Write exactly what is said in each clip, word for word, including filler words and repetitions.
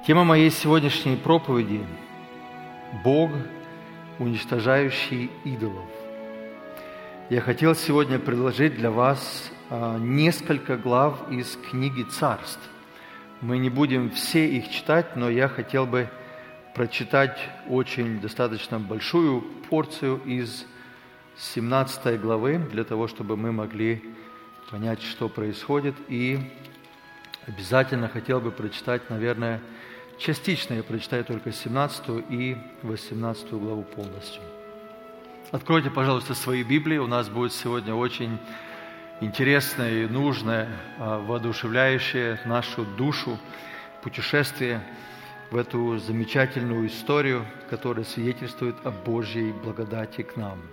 Тема моей сегодняшней проповеди – Бог, уничтожающий идолов. Я хотел сегодня предложить для вас несколько глав из книги Царств. Мы не будем все их читать, но я хотел бы прочитать очень достаточно большую порцию из семнадцатой главы, для того, чтобы мы могли понять, что происходит. И обязательно хотел бы прочитать, наверное, частично я прочитаю только семнадцатую и восемнадцатую главу полностью. Откройте, пожалуйста, свои Библии. У нас будет сегодня очень интересное и нужное, воодушевляющее нашу душу путешествие в эту замечательную историю, которая свидетельствует о Божьей благодати к нам.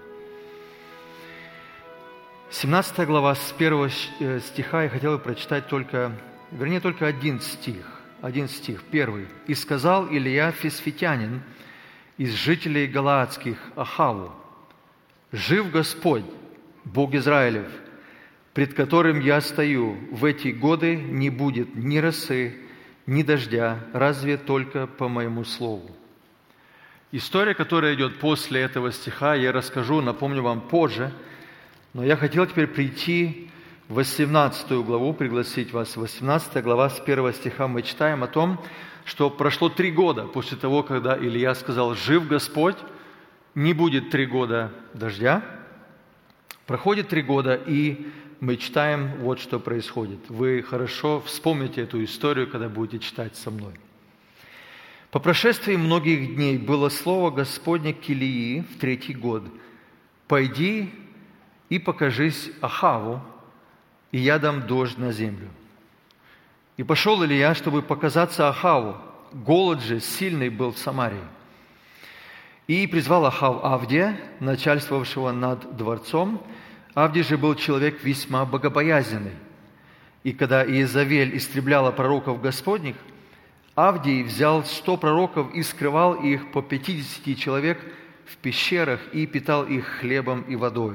семнадцатая глава, с первого стиха я хотел бы прочитать только, вернее, только один стих. Один стих, первый. «И сказал Илия Фисфитянин из жителей Галаадских Ахаву: жив Господь, Бог Израилев, пред которым я стою, в эти годы не будет ни росы, ни дождя, разве только по моему слову». История, которая идет после этого стиха, я расскажу, напомню вам позже, но я хотел теперь прийти в восемнадцатую главу, пригласить вас. восемнадцатая глава, с первого стиха мы читаем о том, что прошло три года после того, когда Илия сказал: «Жив Господь, не будет три года дождя». Проходит три года, и мы читаем вот что происходит. Вы хорошо вспомните эту историю, когда будете читать со мной. «По прошествии многих дней было слово Господне к Илии в третий год: пойди и покажись Ахаву, и я дам дождь на землю. И пошел Илия, чтобы показаться Ахаву. Голод же сильный был в Самарии. И призвал Ахав Авдия, начальствовавшего над дворцом. Авдий же был человек весьма богобоязненный. И когда Иезавель истребляла пророков Господних, Авдий взял сто пророков и скрывал их по пятидесяти человек в пещерах и питал их хлебом и водою.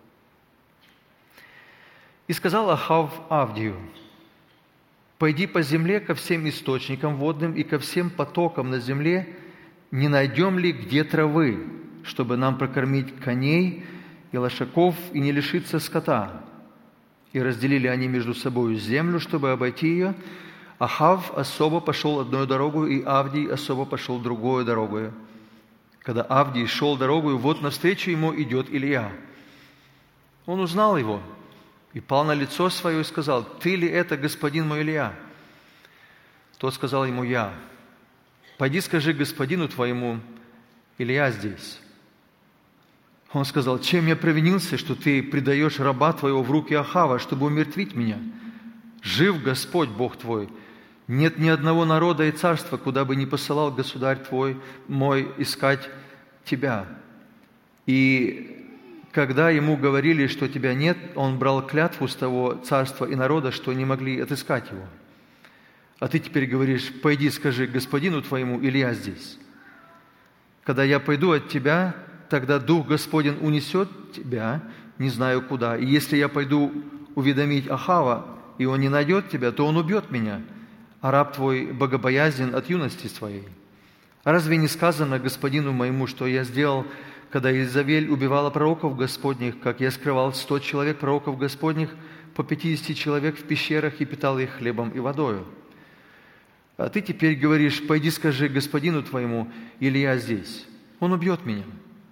И сказал Ахав Авдию: пойди по земле ко всем источникам водным и ко всем потокам на земле, не найдем ли где травы, чтобы нам прокормить коней и лошаков и не лишиться скота. И разделили они между собой землю, чтобы обойти ее. Ахав особо пошел одной дорогой, и Авдий особо пошел другой дорогой. Когда Авдий шел дорогою, вот навстречу ему идет Илия. Он узнал его и пал на лицо свое и сказал: ты ли это, господин мой Илия? Тот сказал ему: я. Пойди скажи господину твоему: Илия здесь. Он сказал: чем я провинился, что ты предаешь раба твоего в руки Ахава, чтобы умертвить меня? Жив Господь, Бог твой. Нет ни одного народа и царства, куда бы не посылал государь твой мой искать тебя. И когда ему говорили, что тебя нет, он брал клятву с того царства и народа, что не могли отыскать его. А ты теперь говоришь: пойди скажи господину твоему: Илия здесь. Когда я пойду от тебя, тогда Дух Господень унесет тебя, не знаю куда. И если я пойду уведомить Ахава, и он не найдет тебя, то он убьет меня, а раб твой богобоязнен от юности своей. А разве не сказано господину моему, что я сделал, когда Иезавель убивала пророков Господних, как я скрывал сто человек пророков Господних, по пятидесяти человек в пещерах и питал их хлебом и водою? А ты теперь говоришь: пойди скажи господину твоему: Илия здесь. Он убьет меня.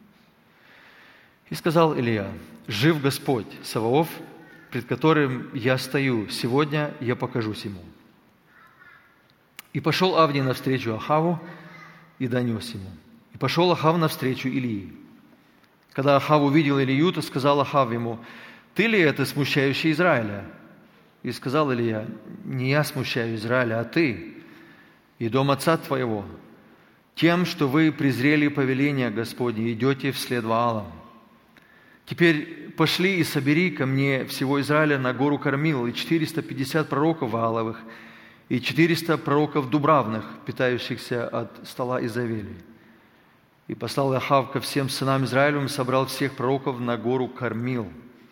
И сказал Илия: жив Господь Саваоф, пред которым я стою, сегодня я покажусь ему. И пошел Авдий навстречу Ахаву и донес ему. И пошел Ахав навстречу Илии. Когда Ахав увидел Илию, то сказал Ахав ему: ты ли это, смущающий Израиля? И сказал Илия: не я смущаю Израиля, а ты и дом отца твоего, тем, что вы презрели повеление Господне, идете вслед Ваалам. Теперь пошли и собери ко мне всего Израиля на гору Кармил, и четыреста пятьдесят пророков Вааловых, и четыреста пророков Дубравных, питающихся от стола Иезавели. И послал Ахав ко всем сынам Израилевым и собрал всех пророков на гору Кармил.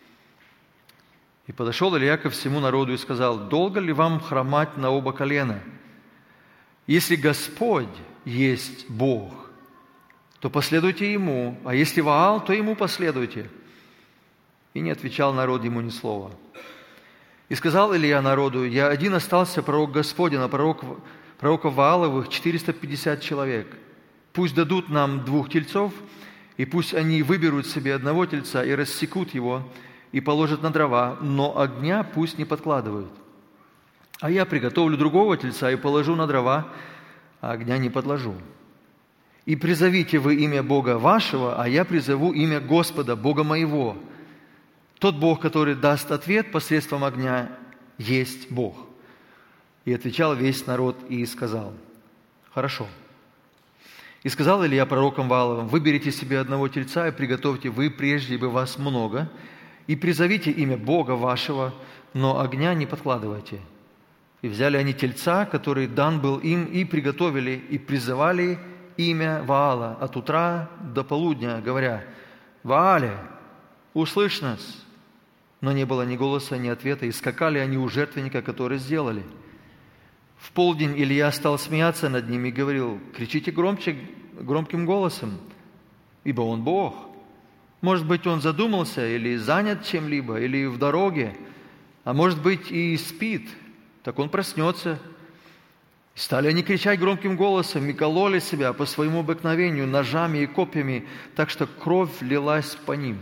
И подошел Илия ко всему народу и сказал: долго ли вам хромать на оба колена? Если Господь есть Бог, то последуйте Ему, а если Ваал, то Ему последуйте». И не отвечал народ ему ни слова. И сказал Илия народу: «Я один остался, пророк Господень, а пророк, пророков Вааловых четыреста пятьдесят человек. Пусть дадут нам двух тельцов, и пусть они выберут себе одного тельца и рассекут его, и положат на дрова, но огня пусть не подкладывают. А я приготовлю другого тельца и положу на дрова, а огня не подложу. И призовите вы имя Бога вашего, а я призову имя Господа, Бога моего. Тот Бог, который даст ответ посредством огня, есть Бог». И отвечал весь народ и сказал: «Хорошо». И сказал Илия пророкам Вааловым: «Выберите себе одного тельца и приготовьте вы прежде, ибо вас много, и призовите имя Бога вашего, но огня не подкладывайте». И взяли они тельца, который дан был им, и приготовили, и призывали имя Ваала от утра до полудня, говоря: «Ваале, услышь нас!» Но не было ни голоса, ни ответа, и скакали они у жертвенника, который сделали. В полдень Илия стал смеяться над ними и говорил: «Кричите громче, громким голосом, ибо он Бог. Может быть, он задумался или занят чем-либо, или в дороге, а может быть, и спит, так он проснется». Стали они кричать громким голосом и кололи себя по своему обыкновению ножами и копьями, так что кровь лилась по ним.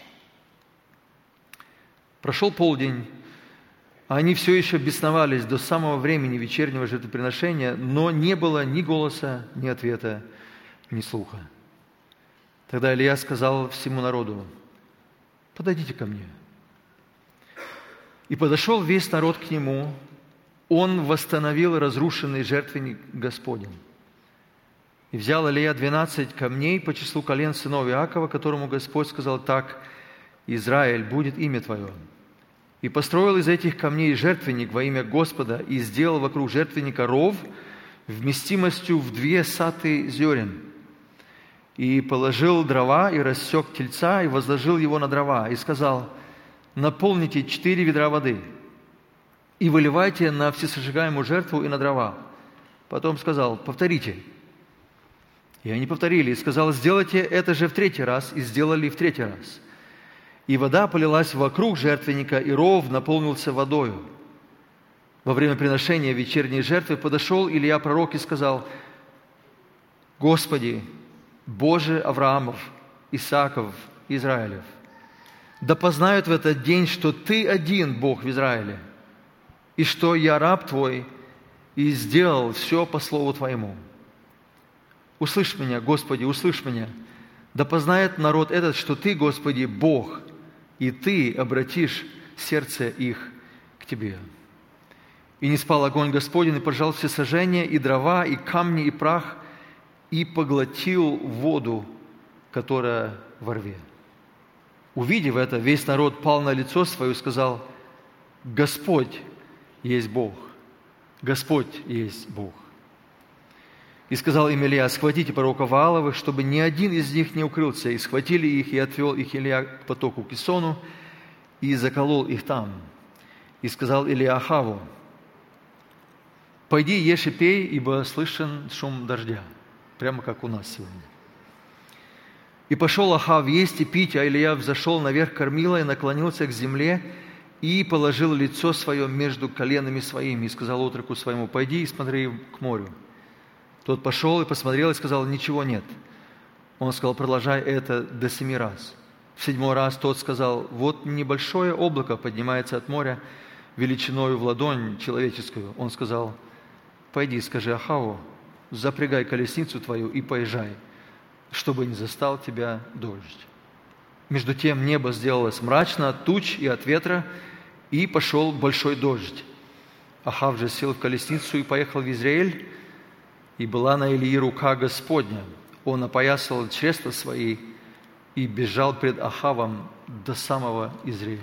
Прошел полдень, а они все еще бесновались до самого времени вечернего жертвоприношения, но не было ни голоса, ни ответа, ни слуха. Тогда Илия сказал всему народу: «Подойдите ко мне». И подошел весь народ к нему. Он восстановил разрушенный жертвенник Господень. И взял Илия двенадцать камней по числу колен сынов Иакова, которому Господь сказал так: «Израиль, будет имя твое». И построил из этих камней жертвенник во имя Господа, и сделал вокруг жертвенника ров вместимостью в две саты зерен. И положил дрова, и рассек тельца, и возложил его на дрова, и сказал: «Наполните четыре ведра воды, и выливайте на всесожигаемую жертву и на дрова». Потом сказал: «Повторите». И они повторили, и сказал: «Сделайте это же в третий раз», и сделали в третий раз. И вода полилась вокруг жертвенника, и ров наполнился водою. Во время приношения вечерней жертвы подошел Илия пророк и сказал: «Господи, Боже Авраамов, Исааков, Израилев, да познают в этот день, что Ты один Бог в Израиле, и что я раб Твой, и сделал все по слову Твоему. Услышь меня, Господи, услышь меня, да познает народ этот, что Ты, Господи, Бог, и Ты обратишь сердце их к Тебе». И не спал огонь Господень, и пожал все сожжения, и дрова, и камни, и прах, и поглотил воду, которая во рве. Увидев это, весь народ пал на лицо свое и сказал: «Господь есть Бог, Господь есть Бог». И сказал им Илия: «Схватите пророка Вааловых, чтобы ни один из них не укрылся». И схватили их, и отвел их Илия к потоку Кисону, и заколол их там. И сказал Илия Ахаву: «Пойди, ешь и пей, ибо слышен шум дождя». Прямо как у нас сегодня. И пошел Ахав есть и пить, а Илия взошел наверх кормила и наклонился к земле, и положил лицо свое между коленами своими, и сказал отроку своему: «Пойди и смотри к морю». Тот пошел и посмотрел, и сказал: «Ничего нет». Он сказал: «Продолжай это до семи раз». В седьмой раз тот сказал: «Вот небольшое облако поднимается от моря величиною в ладонь человеческую». Он сказал: «Пойди, скажи Ахаву: запрягай колесницу твою и поезжай, чтобы не застал тебя дождь». Между тем небо сделалось мрачно от туч и от ветра, и пошел большой дождь. Ахав же сел в колесницу и поехал в Израиль, и была на Илии рука Господня. Он опоясал чресла свои и бежал пред Ахавом до самого Израиля.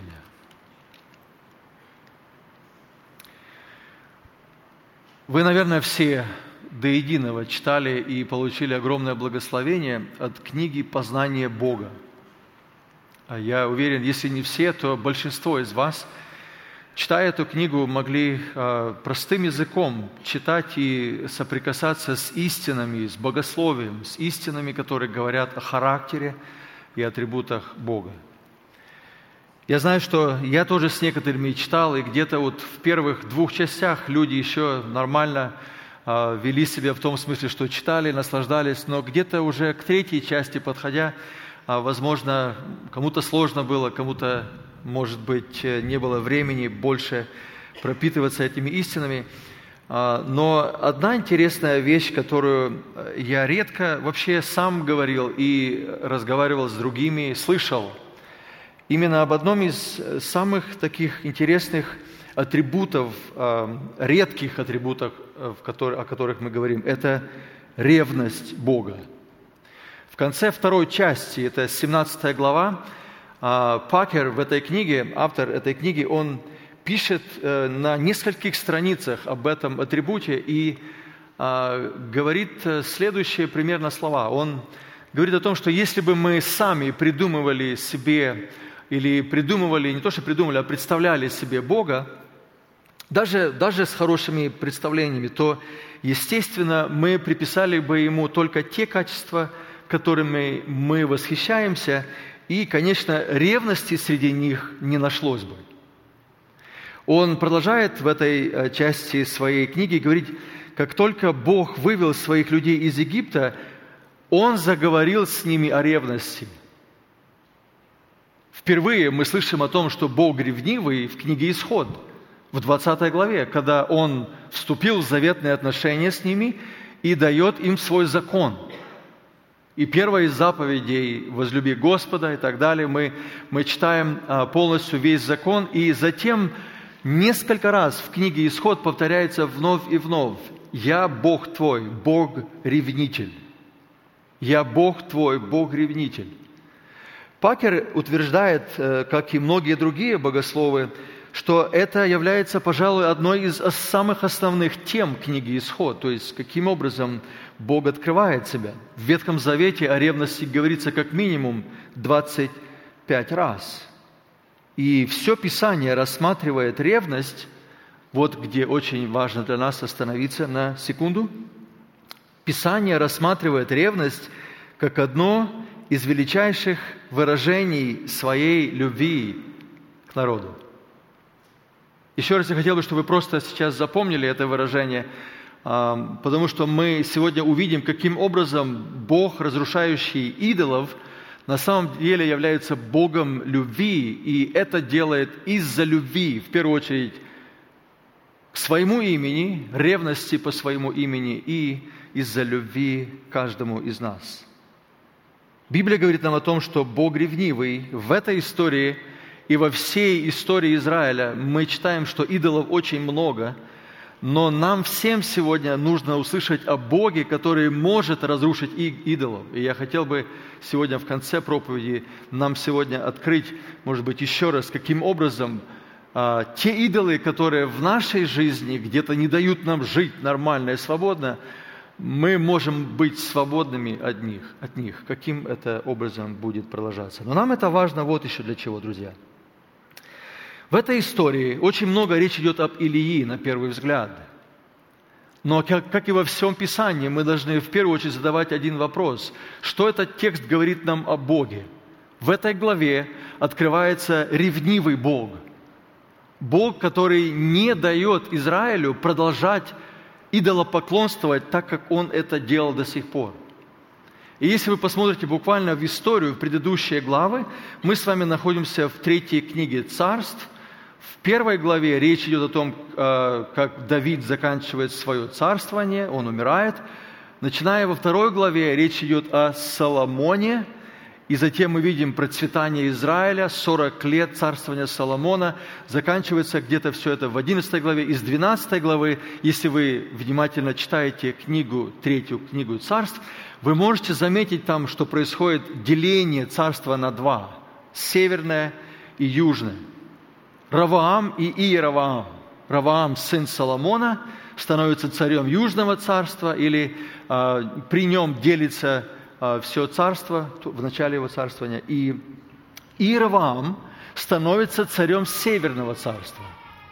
Вы, наверное, все до единого читали и получили огромное благословение от книги «Познание Бога». А я уверен, если не все, то большинство из вас читая эту книгу, могли простым языком читать и соприкасаться с истинами, с богословием, с истинами, которые говорят о характере и атрибутах Бога. Я знаю, что я тоже с некоторыми читал, и где-то вот в первых двух частях люди еще нормально э, вели себя в том смысле, что читали, наслаждались, но где-то уже к третьей части подходя, э, возможно, кому-то сложно было, кому-то, может быть, не было времени больше пропитываться этими истинами. Э, но одна интересная вещь, которую я редко вообще сам говорил и разговаривал с другими, слышал, именно об одном из самых таких интересных атрибутов, редких атрибутов, о которых мы говорим, это ревность Бога. В конце второй части, это семнадцатая глава, Пакер в этой книге, автор этой книги, он пишет на нескольких страницах об этом атрибуте и говорит следующие примерно слова. Он говорит о том, что если бы мы сами придумывали себе или придумывали, не то что придумывали, а представляли себе Бога, даже, даже с хорошими представлениями, то, естественно, мы приписали бы Ему только те качества, которыми мы восхищаемся, и, конечно, ревности среди них не нашлось бы. Он продолжает в этой части своей книги говорить, как только Бог вывел своих людей из Египта, Он заговорил с ними о ревности. Впервые мы слышим о том, что Бог ревнивый в книге «Исход», в двадцатой главе, когда Он вступил в заветные отношения с ними и дает им свой закон. И первая из заповедей «Возлюби Господа» и так далее, мы, мы читаем полностью весь закон, и затем несколько раз в книге «Исход» повторяется вновь и вновь: «Я Бог твой, Бог-ревнитель». «Я Бог твой, Бог-ревнитель». Пакер утверждает, как и многие другие богословы, что это является, пожалуй, одной из самых основных тем книги «Исход», то есть каким образом Бог открывает себя. В Ветхом Завете о ревности говорится как минимум двадцать пять раз. И все Писание рассматривает ревность, вот где очень важно для нас остановиться на секунду. Писание рассматривает ревность как одно из величайших выражений своей любви к народу. Еще раз я хотел бы, чтобы вы просто сейчас запомнили это выражение, потому что мы сегодня увидим, каким образом Бог, разрушающий идолов, на самом деле является Богом любви, и это делает из-за любви, в первую очередь, к своему имени, ревности по своему имени и из-за любви к каждому из нас. Библия говорит нам о том, что Бог ревнивый. В этой истории и во всей истории Израиля мы читаем, что идолов очень много, но нам всем сегодня нужно услышать о Боге, который может разрушить идолов. И я хотел бы сегодня в конце проповеди нам сегодня открыть, может быть, еще раз, каким образом а, те идолы, которые в нашей жизни где-то не дают нам жить нормально и свободно, мы можем быть свободными от них, от них, каким это образом будет продолжаться. Но нам это важно вот еще для чего, друзья. В этой истории очень много речь идет об Илии, на первый взгляд. Но, как, как и во всем Писании, мы должны в первую очередь задавать один вопрос. Что этот текст говорит нам о Боге? В этой главе открывается ревнивый Бог. Бог, который не дает Израилю продолжать идолопоклонствовать так, как он это делал до сих пор. И если вы посмотрите буквально в историю, в предыдущие главы, мы с вами находимся в третьей книге Царств. В первой главе речь идет о том, как Давид заканчивает свое царствование, он умирает. Начиная во второй главе, речь идет о Соломоне, и затем мы видим процветание Израиля, сорок лет царствования Соломона. Заканчивается где-то все это в одиннадцатой главе. Из двенадцатой главы, если вы внимательно читаете книгу, третью книгу Царств, вы можете заметить там, что происходит деление царства на два. Северное и южное. Раваам и Иераваам. Раваам, сын Соломона, становится царем Южного царства, или э, при нем делится все царство в начале его царствования, и Иераваам становится царем Северного царства.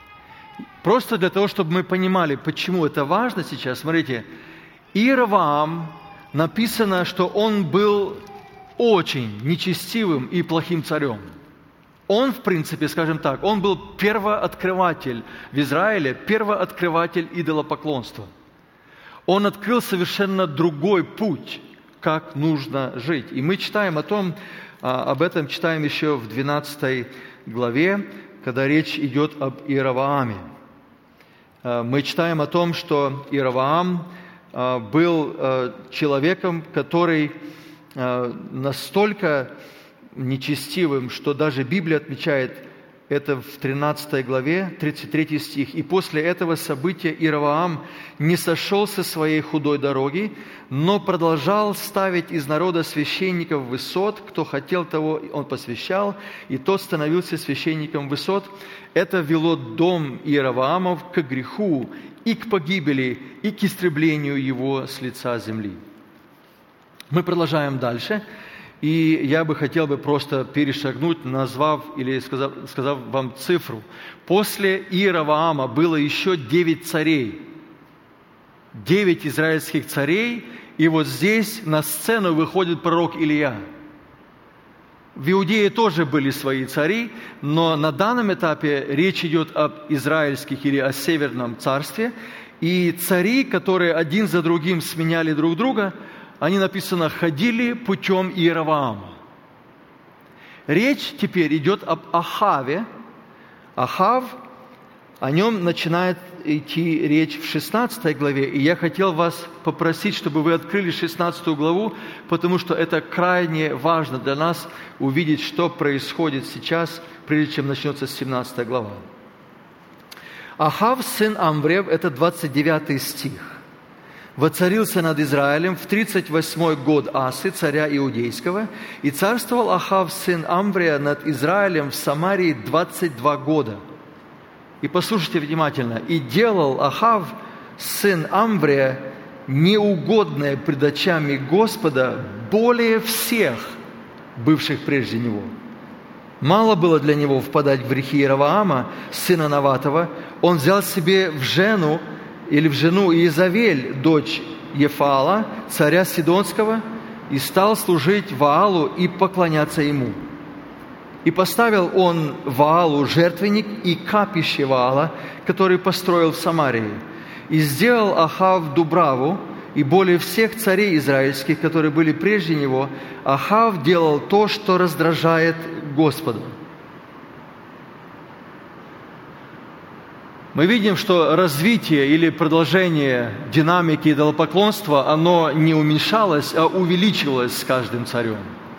Просто для того, чтобы мы понимали, почему это важно сейчас. Смотрите, Иеровоам, написано, что он был очень нечестивым и плохим царем. Он, в принципе, скажем так, он был первооткрыватель в Израиле, первооткрыватель идолопоклонства. Он открыл совершенно другой путь, как нужно жить. И мы читаем о том, об этом читаем еще в двенадцатой главе, когда речь идет об Иеровоаме. Мы читаем о том, что Иеровоам был человеком, который настолько нечестивым, что даже Библия отмечает это в тринадцатой главе, тридцать третий стих. «И после этого события Иеровоам не сошел со своей худой дороги, но продолжал ставить из народа священников высот, кто хотел того, он посвящал, и тот становился священником высот. Это вело дом Иеровоамов к греху и к погибели, и к истреблению его с лица земли». Мы продолжаем дальше. И я бы хотел бы просто перешагнуть, назвав или сказав, сказав вам цифру. После Иеровоама было еще девять царей. Девять израильских царей. И вот здесь на сцену выходит пророк Илия. В Иудее тоже были свои цари, но на данном этапе речь идет об израильских или о северном царстве. И цари, которые один за другим сменяли друг друга, они, написано, ходили путем Иеровоама. Речь теперь идет об Ахаве. Ахав, о нем начинает идти речь в шестнадцатой главе. И я хотел вас попросить, чтобы вы открыли шестнадцатую главу, потому что это крайне важно для нас увидеть, что происходит сейчас, прежде чем начнется семнадцатая глава. Ахав, сын Амвриев, это двадцать девятый стих. «Воцарился над Израилем в тридцать восьмой год Асы, царя Иудейского, и царствовал Ахав, сын Амврия, над Израилем в Самарии двадцать два года». И послушайте внимательно. «И делал Ахав, сын Амврия, неугодное пред очами Господа более всех, бывших прежде него. Мало было для него впадать в грехи Иеровоама, сына Наватова. Он взял себе в жену, или в жену Иезавель, дочь Ефала, царя Сидонского, и стал служить Ваалу и поклоняться ему. И поставил он Ваалу жертвенник и капище Ваала, который построил в Самарии. И сделал Ахав Дубраву, и более всех царей израильских, которые были прежде него, Ахав делал то, что раздражает Господа». Мы видим, что развитие или продолжение динамики идолопоклонства, оно не уменьшалось, а увеличивалось с каждым царем.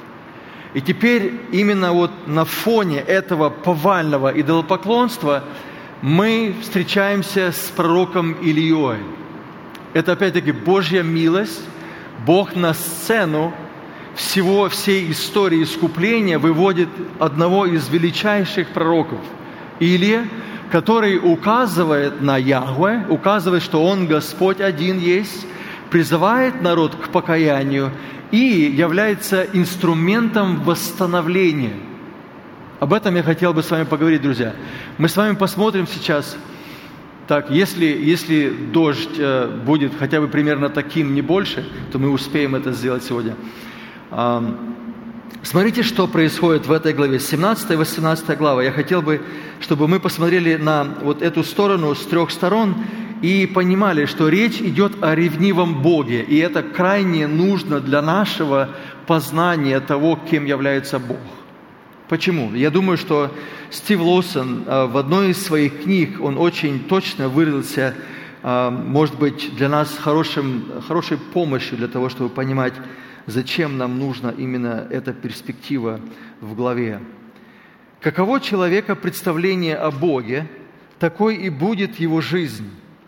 И теперь именно вот на фоне этого повального идолопоклонства мы встречаемся с пророком Илией. Это опять-таки Божья милость. Бог на сцену всего, всей истории искупления выводит одного из величайших пророков, Илия, который указывает на Яхве, указывает, что Он Господь один есть, призывает народ к покаянию и является инструментом восстановления. Об этом я хотел бы с вами поговорить, друзья. Мы с вами посмотрим сейчас, так, если, если дождь э, будет хотя бы примерно таким, не больше, то мы успеем это сделать сегодня. Э, смотрите, что происходит в этой главе, семнадцатая и восемнадцатая глава. Я хотел бы, чтобы мы посмотрели на вот эту сторону с трех сторон и понимали, что речь идет о ревнивом Боге, и это крайне нужно для нашего познания того, кем является Бог. Почему? Я думаю, что Стив Лоусон в одной из своих книг, он очень точно выразился, может быть, для нас хорошим, хорошей помощью для того, чтобы понимать, зачем нам нужна именно эта перспектива в главе. Каково человека представление о Боге, такой и будет его жизнь.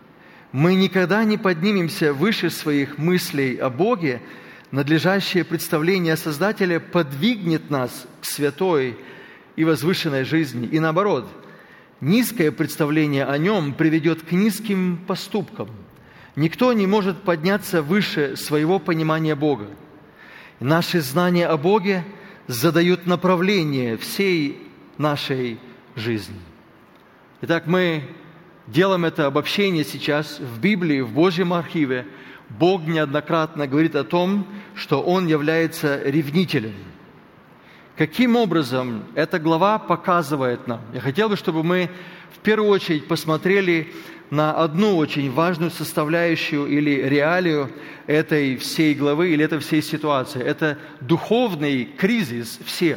Мы никогда не поднимемся выше своих мыслей о Боге. Надлежащее представление Создателя подвигнет нас к святой и возвышенной жизни. И наоборот, низкое представление о Нем приведет к низким поступкам. Никто не может подняться выше своего понимания Бога. Наши знания о Боге задают направление всей нашей жизни. Итак, мы делаем это обобщение сейчас в Библии, в Божьем архиве, Бог неоднократно говорит о том, что Он является ревнителем. Каким образом эта глава показывает нам? Я хотел бы, чтобы мы в первую очередь посмотрели на одну очень важную составляющую или реалию этой всей главы или этой всей ситуации. Это духовный кризис всех.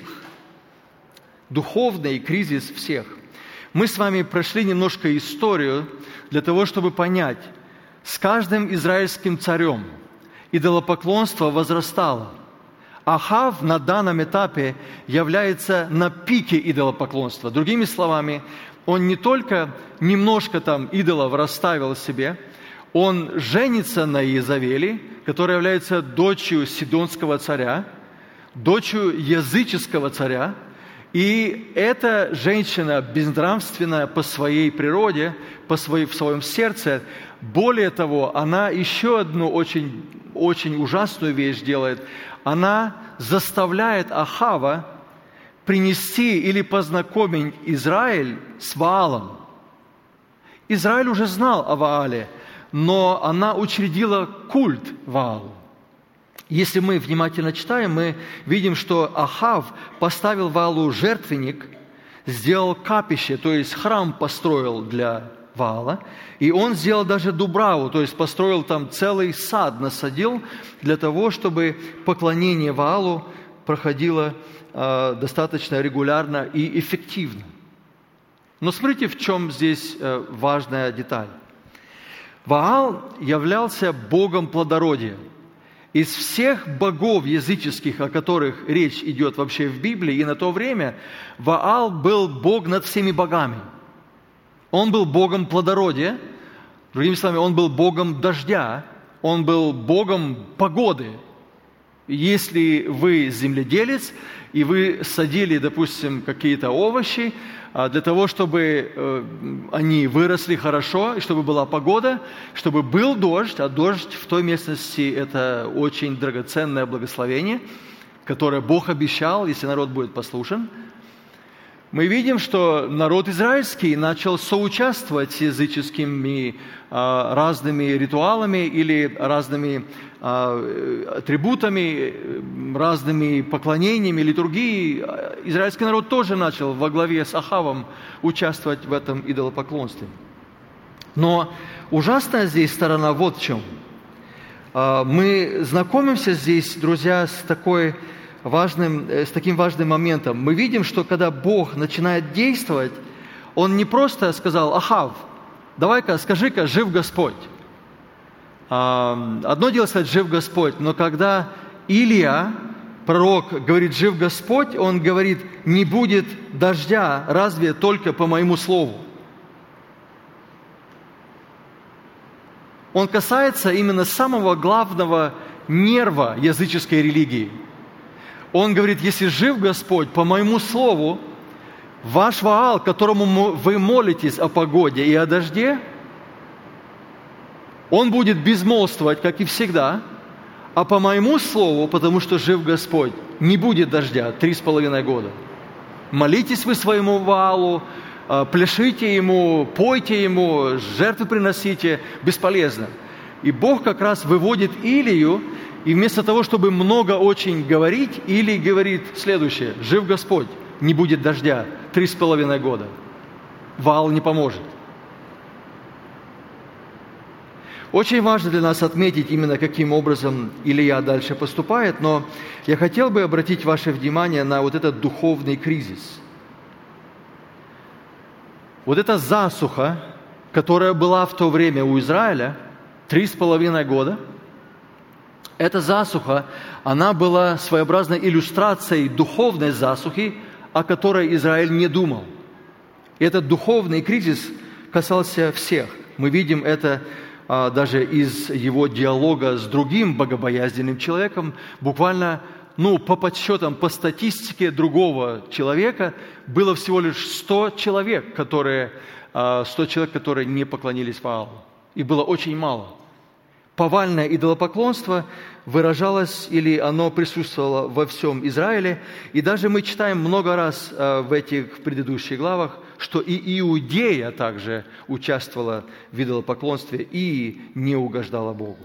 Духовный кризис всех. Мы с вами прошли немножко историю для того, чтобы понять, с каждым израильским царем идолопоклонство возрастало. Ахав на данном этапе является на пике идолопоклонства. Другими словами, он не только немножко там идолов расставил себе, он женится на Иезавели, которая является дочерью сидонского царя, дочерью языческого царя, и эта женщина безнравственная по своей природе, по своей, в своем сердце. Более того, она еще одну очень, очень ужасную вещь делает. Она заставляет Ахава принести или познакомить Израиль с Ваалом. Израиль уже знал о Ваале, но она учредила культ Ваалу. Если мы внимательно читаем, мы видим, что Ахав поставил Ваалу жертвенник, сделал капище, то есть храм построил для Ваала, и он сделал даже дубраву, то есть построил там целый сад, насадил для того, чтобы поклонение Ваалу проходило э, достаточно регулярно и эффективно. Но смотрите, в чем здесь э, важная деталь. Ваал являлся богом плодородия. Из всех богов языческих, о которых речь идет вообще в Библии, и на то время Ваал был бог над всеми богами. Он был богом плодородия, другими словами, он был богом дождя, он был богом погоды. Если вы земледелец, и вы садили, допустим, какие-то овощи, для того, чтобы они выросли хорошо, и чтобы была погода, чтобы был дождь, а дождь в той местности – это очень драгоценное благословение, которое Бог обещал, если народ будет послушен. Мы видим, что народ израильский начал соучаствовать с языческими а, разными ритуалами или разными а, атрибутами, разными поклонениями, литургией. Израильский народ тоже начал во главе с Ахавом участвовать в этом идолопоклонстве. Но ужасная здесь сторона вот в чем. А, мы знакомимся здесь, друзья, с такой... Важным, с таким важным моментом. Мы видим, что когда Бог начинает действовать, Он не просто сказал: Ахав, давай-ка, скажи-ка, жив Господь. Одно дело сказать: жив Господь, но когда Илия, пророк, говорит: жив Господь, он говорит: не будет дождя, разве только по моему слову. Он касается именно самого главного нерва языческой религии. Он говорит: если жив Господь, по моему слову, ваш Ваал, которому вы молитесь о погоде и о дожде, он будет безмолвствовать, как и всегда, а по моему слову, потому что жив Господь, не будет дождя три с половиной года. Молитесь вы своему Ваалу, пляшите ему, пойте ему, жертвы приносите, бесполезно. И Бог как раз выводит Илию, и вместо того, чтобы много очень говорить, Илий говорит следующее: жив Господь, не будет дождя три с половиной года. Ваал не поможет. Очень важно для нас отметить именно, каким образом Илия дальше поступает, но я хотел бы обратить ваше внимание на вот этот духовный кризис. Вот эта засуха, которая была в то время у Израиля, три с половиной года, эта засуха, она была своеобразной иллюстрацией духовной засухи, о которой Израиль не думал. И этот духовный кризис касался всех. Мы видим это а, даже из его диалога с другим богобоязненным человеком. Буквально, ну, по подсчетам, по статистике другого человека было всего лишь сто человек, которые, а, сто человек, которые не поклонились Ваалу. И было очень мало. Повальное идолопоклонство выражалось, или оно присутствовало во всем Израиле. И даже мы читаем много раз в этих предыдущих главах что и Иудея также участвовала в идолопоклонстве и не угождала Богу.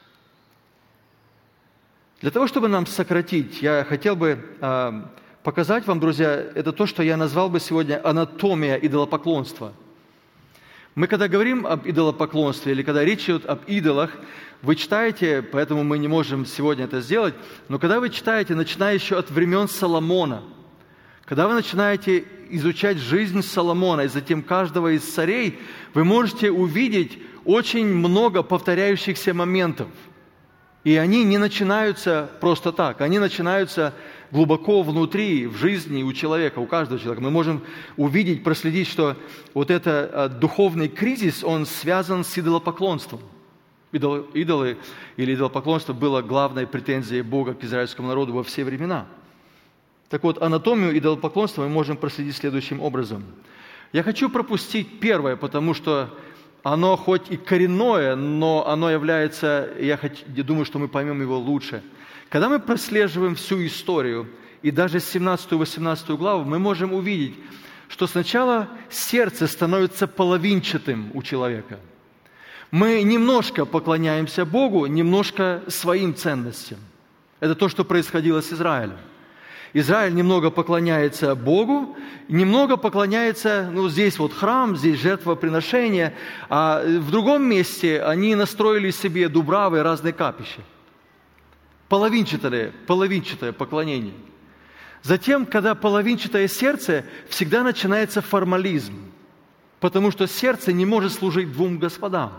Для того, чтобы нам сократить, я хотел бы э, показать вам, друзья, это то, что я назвал бы сегодня анатомия идолопоклонства. Мы, когда говорим об идолопоклонстве или когда речь идет об идолах, вы читаете, поэтому мы не можем сегодня это сделать, но когда вы читаете, начиная еще от времен Соломона, когда вы начинаете изучать жизнь Соломона и затем каждого из царей, вы можете увидеть очень много повторяющихся моментов. И они не начинаются просто так, они начинаются глубоко внутри, в жизни у человека, у каждого человека. Мы можем увидеть, проследить, что вот этот духовный кризис, он связан с идолопоклонством. Идол, идолы или идолопоклонство было главной претензией Бога к израильскому народу во все времена. Так вот, анатомию идолопоклонства мы можем проследить следующим образом. Я хочу пропустить первое, потому что оно хоть и коренное, но оно является, я, хочу, я думаю, что мы поймем его лучше. Когда мы прослеживаем всю историю, и даже семнадцатую-восемнадцатую главу, мы можем увидеть, что сначала сердце становится половинчатым у человека. Мы немножко поклоняемся Богу, немножко своим ценностям. Это то, что происходило с Израилем. Израиль немного поклоняется Богу, немного поклоняется, ну, здесь вот храм, здесь жертвоприношение, а в другом месте они настроили себе дубравы, разные капища. Половинчатое, половинчатое поклонение. Затем, когда половинчатое сердце, всегда начинается формализм, потому что сердце не может служить двум господам.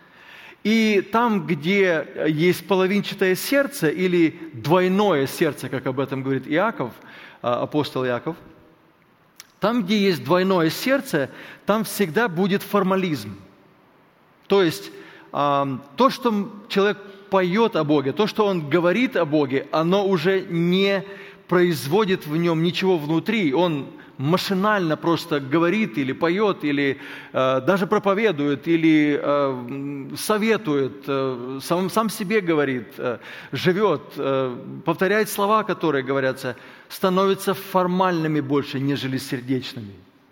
И там, где есть половинчатое сердце или двойное сердце, как об этом говорит Иаков, апостол Иаков, там, где есть двойное сердце, там всегда будет формализм. То есть то, что человек поет о Боге, то, что он говорит о Боге, оно уже не производит в нем ничего внутри. Он машинально просто говорит или поет, или э, даже проповедует, или э, советует, э, сам, сам себе говорит, э, живет, э, повторяет слова, которые говорятся, становятся формальными больше, нежели сердечными.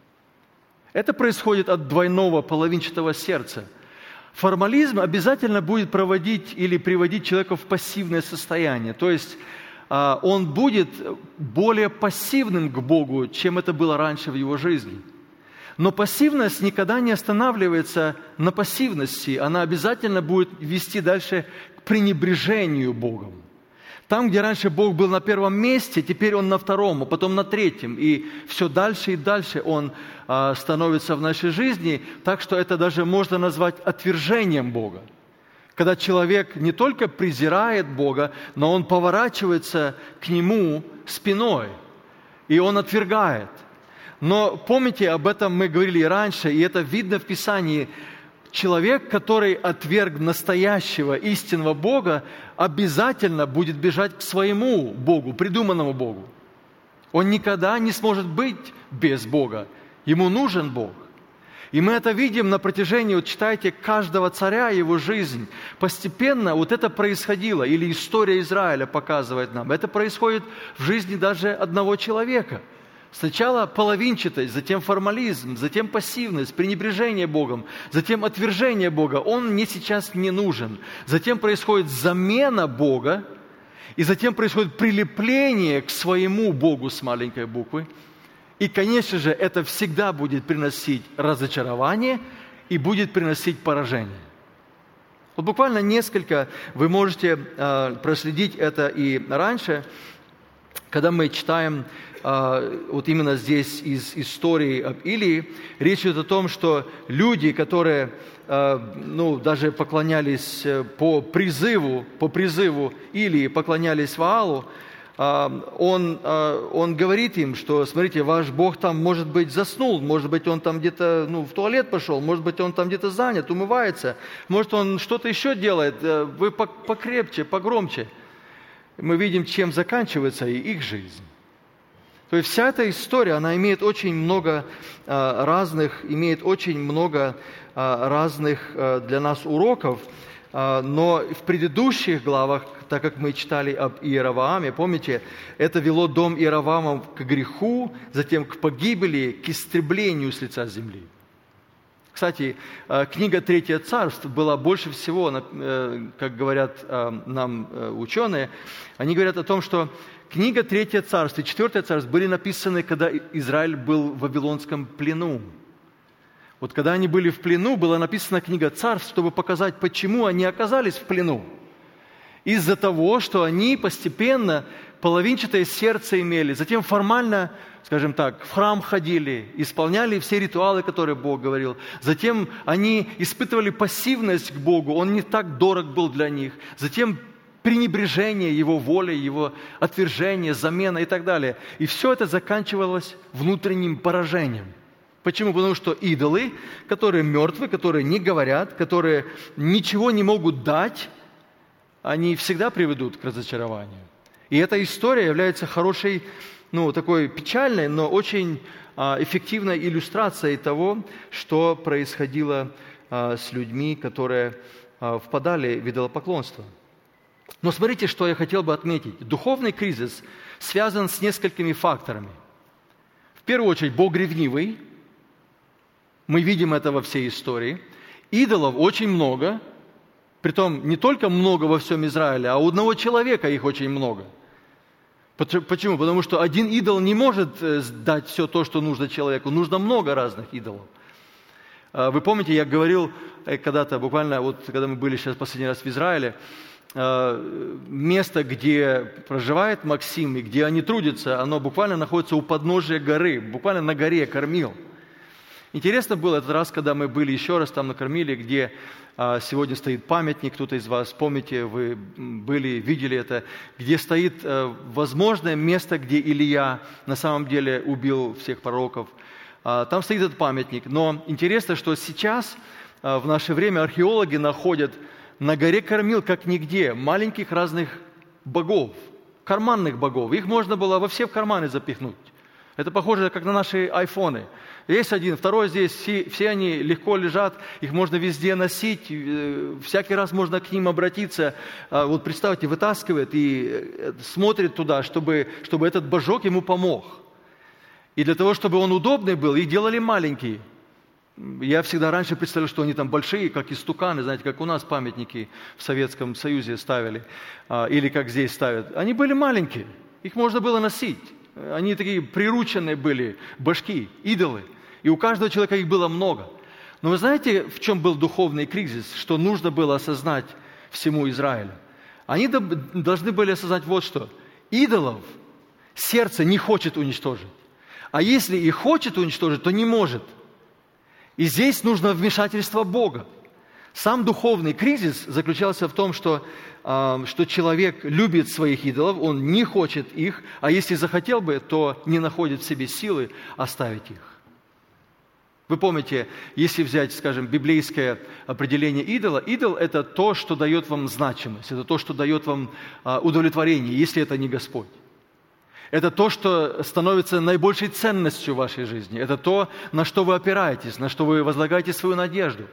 Это происходит от двойного половинчатого сердца. Формализм обязательно будет проводить или приводить человека в пассивное состояние, то есть он будет более пассивным к Богу, чем это было раньше в его жизни. Но пассивность никогда не останавливается на пассивности. Она обязательно будет вести дальше к пренебрежению Богом. Там, где раньше Бог был на первом месте, теперь Он на втором, а потом на третьем. И все дальше и дальше Он а, становится в нашей жизни, так что это даже можно назвать отвержением Бога. Когда человек не только презирает Бога, но он поворачивается к Нему спиной, и он отвергает. Но помните, об этом мы говорили и раньше, и это видно в Писании. Человек, который отверг настоящего, истинного Бога, обязательно будет бежать к своему Богу, придуманному Богу. Он никогда не сможет быть без Бога. Ему нужен Бог. И мы это видим на протяжении, вот читайте, каждого царя, его жизнь. Постепенно вот это происходило, или история Израиля показывает нам. Это происходит в жизни даже одного человека. Сначала половинчатость, затем формализм, затем пассивность, пренебрежение Богом, затем отвержение Бога. Он мне сейчас не нужен. Затем происходит замена Бога, и затем происходит прилепление к своему Богу с маленькой буквы. И, конечно же, это всегда будет приносить разочарование и будет приносить поражение. Вот буквально несколько, вы можете э, проследить это и раньше, когда мы читаем э, вот именно здесь из истории об Илии, речь идет о том, что люди, которые э, ну, даже поклонялись по призыву, по призыву Илии, поклонялись Ваалу, Он, он говорит им, что, смотрите, ваш Бог там, может быть, заснул, может быть, он там где-то ну, в туалет пошел, может быть, он там где-то занят, умывается, может, он что-то еще делает, вы покрепче, погромче. Мы видим, чем заканчивается и их жизнь. То есть вся эта история, она имеет очень много разных, имеет очень много разных для нас уроков, но в предыдущих главах, так как мы читали об Иеровоаме, помните, это вело дом Иеровоама к греху, затем к погибели, к истреблению с лица земли. Кстати, книга «Третье царство» была больше всего, как говорят нам ученые, они говорят о том, что книга «Третье царство» и «Четвертое царство» были написаны, когда Израиль был в вавилонском плену. Вот когда они были в плену, была написана книга «Царств», чтобы показать, почему они оказались в плену. Из-за того, что они постепенно половинчатое сердце имели, затем формально, скажем так, в храм ходили, исполняли все ритуалы, которые Бог говорил. Затем они испытывали пассивность к Богу, Он не так дорог был для них. Затем пренебрежение Его волей, Его отвержение, замена и так далее. И все это заканчивалось внутренним поражением. Почему? Потому что идолы, которые мертвы, которые не говорят, которые ничего не могут дать, они всегда приведут к разочарованию. И эта история является хорошей, ну, такой печальной, но очень а, эффективной иллюстрацией того, что происходило а, с людьми, которые а, впадали в идолопоклонство. Но смотрите, что я хотел бы отметить. Духовный кризис связан с несколькими факторами. В первую очередь, Бог ревнивый. Мы видим это во всей истории. Идолов очень много. Притом не только много во всем Израиле, а у одного человека их очень много. Почему? Потому что один идол не может дать все то, что нужно человеку. Нужно много разных идолов. Вы помните, я говорил когда-то, буквально, вот когда мы были сейчас последний раз в Израиле, место, где проживает Максим и где они трудятся, оно буквально находится у подножия горы, буквально на горе Кормил. Интересно было этот раз, когда мы были еще раз там на Кормиле, где а, сегодня стоит памятник, кто-то из вас, помните, вы были, видели это, где стоит а, возможное место, где Илия на самом деле убил всех пророков. А, там стоит этот памятник. Но интересно, что сейчас, а, в наше время, археологи находят на горе Кормил, как нигде, маленьких разных богов, карманных богов. Их можно было во все карманы запихнуть. Это похоже, как на наши айфоны. Есть один, второй здесь, все, все они легко лежат, их можно везде носить, всякий раз можно к ним обратиться. Вот представьте, вытаскивает и смотрит туда, чтобы, чтобы этот божок ему помог. И для того, чтобы он удобный был, их делали маленькие. Я всегда раньше представлял, что они там большие, как истуканы, знаете, как у нас памятники в Советском Союзе ставили, или как здесь ставят. Они были маленькие, их можно было носить. Они такие прирученные были, башки, идолы. И у каждого человека их было много. Но вы знаете, в чем был духовный кризис, что нужно было осознать всему Израилю? Они должны были осознать вот что. Идолов сердце не хочет уничтожить. А если и хочет уничтожить, то не может. И здесь нужно вмешательство Бога. Сам духовный кризис заключался в том, что, э, что человек любит своих идолов, он не хочет их, а если захотел бы, то не находит в себе силы оставить их. Вы помните, если взять, скажем, библейское определение идола, идол – это то, что дает вам значимость, это то, что дает вам э, удовлетворение, если это не Господь. Это то, что становится наибольшей ценностью в вашей жизни. Это то, на что вы опираетесь, на что вы возлагаете свою надежду.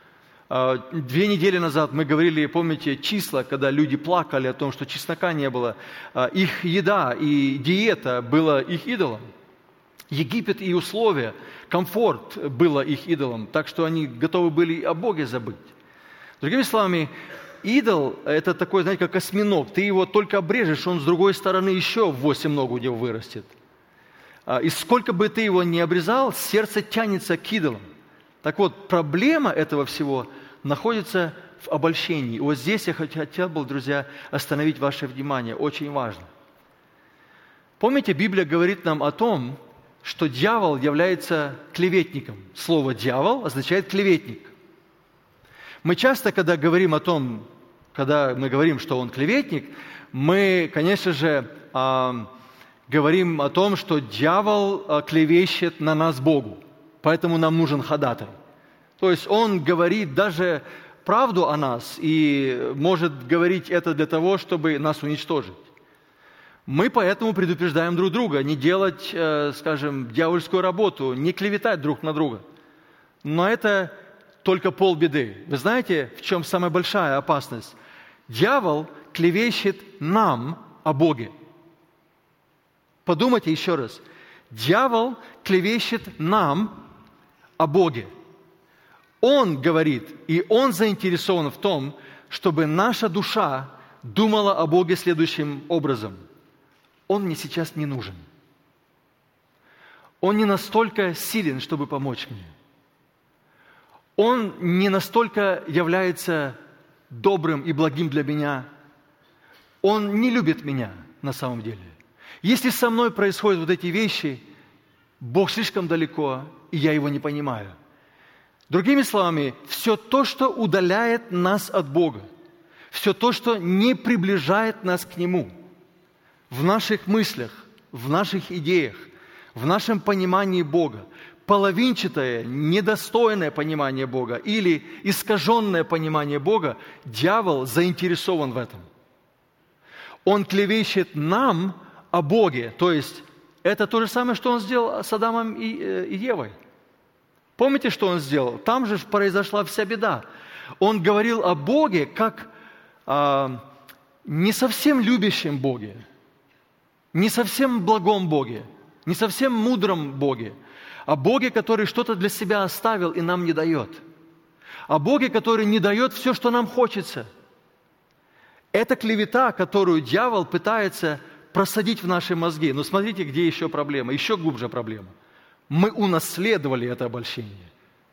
Две недели назад мы говорили, помните, числа, когда люди плакали о том, что чеснока не было. Их еда и диета была их идолом. Египет и условия, комфорт было их идолом, так что они готовы были о Боге забыть. Другими словами, идол – это такой, знаете, как осьминог. Ты его только обрежешь, он с другой стороны еще в восемь ног у него вырастет. И сколько бы ты его ни обрезал, сердце тянется к идолам. Так вот, проблема этого всего находится в обольщении. И вот здесь я хотел бы, друзья, остановить ваше внимание. Очень важно. Помните, Библия говорит нам о том, что дьявол является клеветником. Слово «дьявол» означает «клеветник». Мы часто, когда говорим о том, когда мы говорим, что он клеветник, мы, конечно же, говорим о том, что дьявол клевещет на нас Богу. Поэтому нам нужен ходатай. То есть он говорит даже правду о нас и может говорить это для того, чтобы нас уничтожить. Мы поэтому предупреждаем друг друга не делать, скажем, дьявольскую работу, не клеветать друг на друга. Но это только полбеды. Вы знаете, в чем самая большая опасность? Дьявол клевещет нам о Боге. Подумайте еще раз. Дьявол клевещет нам о Боге. Он говорит, и он заинтересован в том, чтобы наша душа думала о Боге следующим образом. Он мне сейчас не нужен. Он не настолько силен, чтобы помочь мне. Он не настолько является добрым и благим для меня. Он не любит меня на самом деле. Если со мной происходят вот эти вещи, Бог слишком далеко, и я Его не понимаю. Другими словами, все то, что удаляет нас от Бога, все то, что не приближает нас к Нему, в наших мыслях, в наших идеях, в нашем понимании Бога, половинчатое, недостойное понимание Бога или искаженное понимание Бога, дьявол заинтересован в этом. Он клевещет нам о Боге, то есть это то же самое, что он сделал с Адамом и, и Евой. Помните, что он сделал? Там же произошла вся беда. Он говорил о Боге как о не совсем любящем Боге, не совсем благом Боге, не совсем мудром Боге, о Боге, который что-то для себя оставил и нам не дает. О Боге, который не дает все, что нам хочется. Это клевета, которую дьявол пытается просадить в наши мозги. Но смотрите, где еще проблема, еще глубже проблема. Мы унаследовали это обольщение.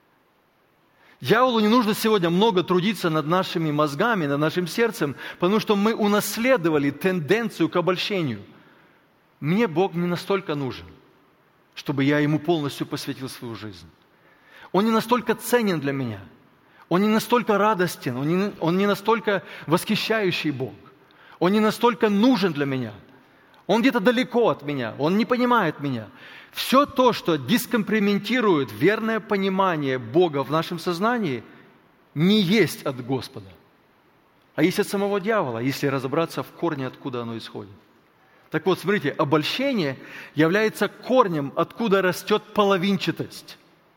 Дьяволу не нужно сегодня много трудиться над нашими мозгами, над нашим сердцем, потому что мы унаследовали тенденцию к обольщению. Мне Бог не настолько нужен, чтобы я Ему полностью посвятил свою жизнь. Он не настолько ценен для меня. Он не настолько радостен. Он не, он не настолько восхищающий Бог. Он не настолько нужен для меня. Он где-то далеко от меня. Он не понимает меня. Все то, что дискомпрементирует верное понимание Бога в нашем сознании, не есть от Господа, а есть от самого дьявола, если разобраться в корне, откуда оно исходит. Так вот, смотрите, обольщение является корнем, откуда растет половинчатость.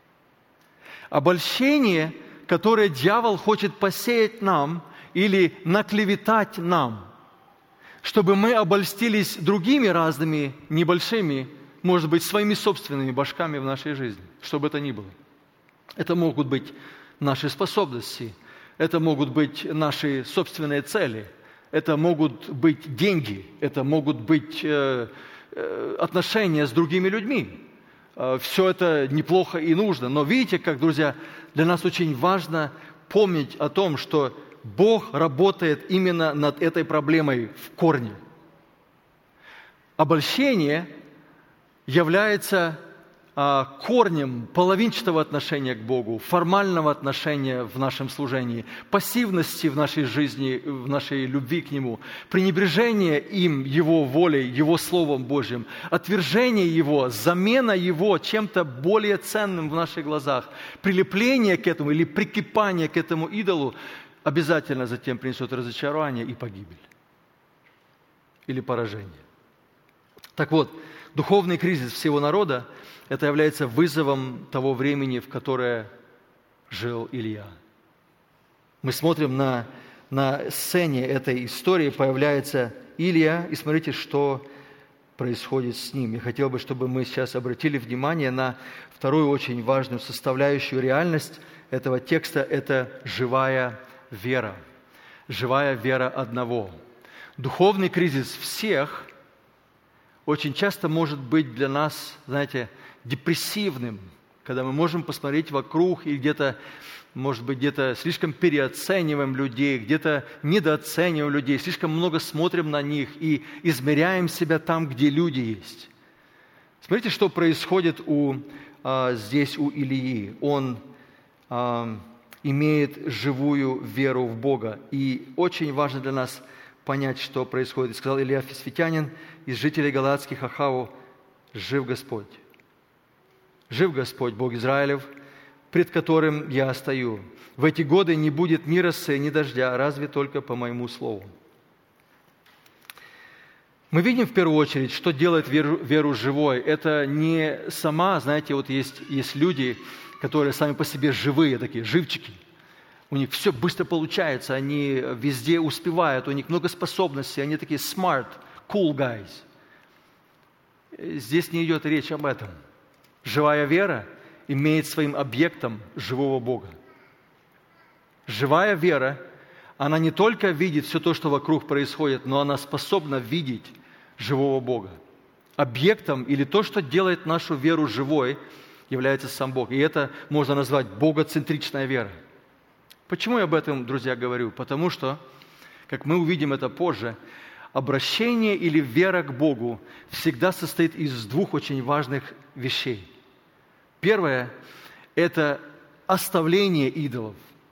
Обольщение, которое дьявол хочет посеять нам или наклеветать нам, чтобы мы обольстились другими разными небольшими, может быть, своими собственными башками в нашей жизни, что бы это ни было. Это могут быть наши способности, это могут быть наши собственные цели, это могут быть деньги, это могут быть э, э, отношения с другими людьми. Э, все это неплохо и нужно. Но видите, как, друзья, для нас очень важно помнить о том, что Бог работает именно над этой проблемой в корне. Обольщение является а, корнем половинчатого отношения к Богу, формального отношения в нашем служении, пассивности в нашей жизни, в нашей любви к Нему, пренебрежение им, Его волей, Его Словом Божьим, отвержение Его, замена Его чем-то более ценным в наших глазах, прилепление к этому или прикипание к этому идолу обязательно затем принесет разочарование и погибель или поражение. Так вот, духовный кризис всего народа – это является вызовом того времени, в которое жил Илья. Мы смотрим на, на сцене этой истории, появляется Илья, и смотрите, что происходит с ним. Я хотел бы, чтобы мы сейчас обратили внимание на вторую очень важную составляющую реальность этого текста – это живая вера. Живая вера одного. Духовный кризис всех – очень часто может быть для нас, знаете, депрессивным, когда мы можем посмотреть вокруг и где-то, может быть, где-то слишком переоцениваем людей, где-то недооцениваем людей, слишком много смотрим на них и измеряем себя там, где люди есть. Смотрите, что происходит у, а, здесь у Илии. Он а, имеет живую веру в Бога. И очень важно для нас понять, что происходит. И сказал Илья Фисфитянин из жителей Галаадских Ахаву: «Жив Господь, жив Господь, Бог Израилев, пред которым я стою. В эти годы не будет ни росы, ни дождя, разве только по моему слову». Мы видим в первую очередь, что делает веру, веру живой. Это не сама, знаете, вот есть, есть люди, которые сами по себе живые, такие живчики. У них все быстро получается, они везде успевают, у них много способностей, они такие smart, cool guys. Здесь не идет речь об этом. Живая вера имеет своим объектом живого Бога. Живая вера, она не только видит все то, что вокруг происходит, но она способна видеть живого Бога. Объектом или то, что делает нашу веру живой, является сам Бог. И это можно назвать богоцентричная вера. Почему я об этом, друзья, говорю? Потому что, как мы увидим это позже, обращение или вера к Богу всегда состоит из двух очень важных вещей. Первое – это оставление идолов.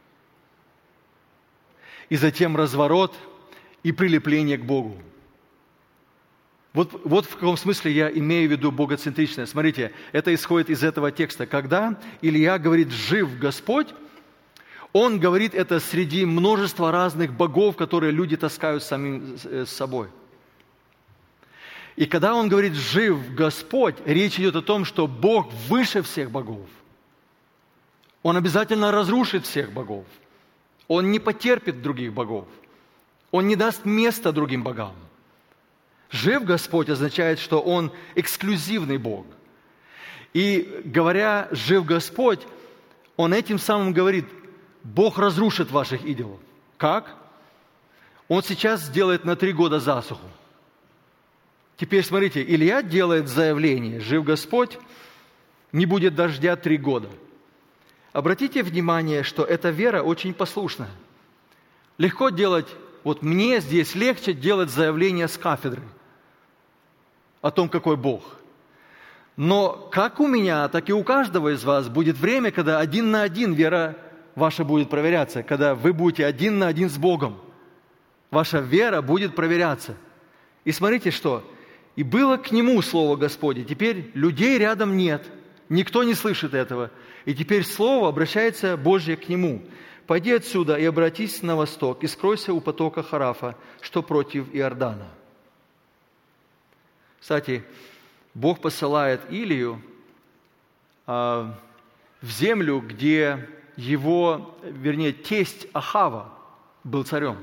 И затем разворот и прилепление к Богу. Вот, вот в каком смысле я имею в виду богоцентричное. Смотрите, это исходит из этого текста. Когда Илья говорит «жив Господь», он говорит это среди множества разных богов, которые люди таскают самим с собой. И когда он говорит «жив Господь», речь идет о том, что Бог выше всех богов. Он обязательно разрушит всех богов. Он не потерпит других богов. Он не даст места другим богам. Жив Господь означает, что Он эксклюзивный Бог. И говоря «жив Господь», Он этим самым говорит, Бог разрушит ваших идолов. Как? Он сейчас сделает на три года засуху. Теперь смотрите, Илья делает заявление «жив Господь, не будет дождя три года». Обратите внимание, что эта вера очень послушная. Легко делать, вот мне здесь легче делать заявление с кафедры о том, какой Бог. Но как у меня, так и у каждого из вас будет время, когда один на один вера ваша будет проверяться, когда вы будете один на один с Богом. Ваша вера будет проверяться. И смотрите, что. «И было к нему слово Господне». Теперь людей рядом нет, никто не слышит этого. И теперь слово обращается Божье к нему. «Пойди отсюда и обратись на восток, и скройся у потока Харафа, что против Иордана». Кстати, Бог посылает Илию а, в землю, где его, вернее, тесть Ахава был царем.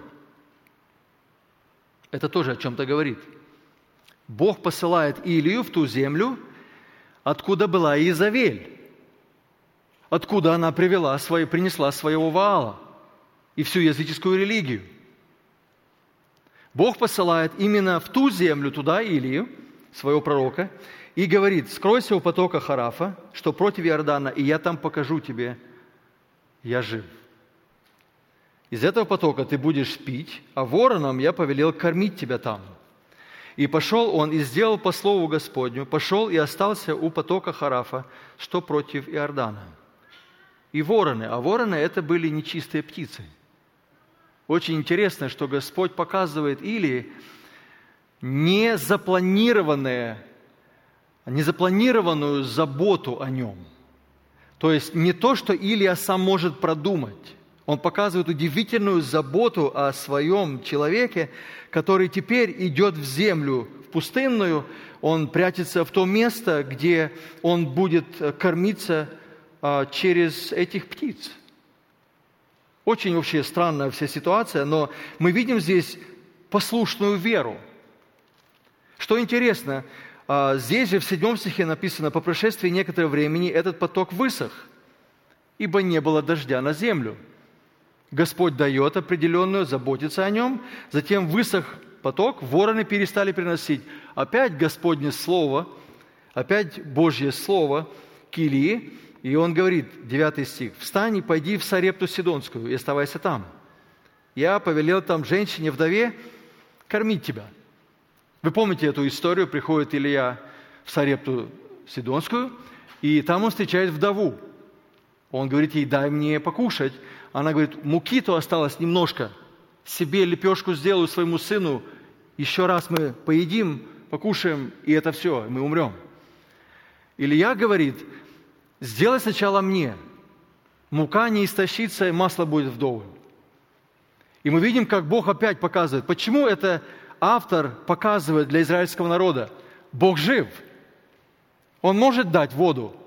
Это тоже о чем-то говорит. Бог посылает Илию в ту землю, откуда была Иезавель, откуда она привела свою, принесла своего Ваала и всю языческую религию. Бог посылает именно в ту землю, туда Илию, своего пророка, и говорит: «Скройся у потока Харафа, что против Иордана, и я там покажу тебе, я жив. Из этого потока ты будешь пить, а воронам я повелел кормить тебя там». И пошел он и сделал по слову Господню, пошел и остался у потока Харафа, что против Иордана. И вороны, а вороны это были нечистые птицы. Очень интересно, что Господь показывает Илии незапланированное, незапланированную заботу о нем. То есть не то, что Илия сам может продумать. Он показывает удивительную заботу о своем человеке, который теперь идет в землю, в пустынную. Он прячется в то место, где он будет кормиться а, через этих птиц. Очень вообще странная вся ситуация, но мы видим здесь послушную веру. Что интересно, а, здесь же в седьмом стихе написано: «По прошествии некоторого времени этот поток высох, ибо не было дождя на землю». Господь дает определенную, заботится о нем, затем высох поток, вороны перестали приносить. Опять Господне Слово, опять Божье Слово к Илии, и он говорит, девятый стих: «Встань и пойди в Сарепту Сидонскую, и оставайся там. Я повелел там женщине-вдове кормить тебя». Вы помните эту историю? Приходит Илия в Сарепту Сидонскую, и там он встречает вдову. Он говорит ей: «Дай мне покушать». Она говорит: «Муки-то осталось немножко. Себе лепешку сделаю своему сыну. Еще раз мы поедим, покушаем, и это все, мы умрем». Илья говорит: «Сделай сначала мне. Мука не истощится, и масло будет вдоволь». И мы видим, как Бог опять показывает. Почему это автор показывает для израильского народа? Бог жив. Он может дать воду.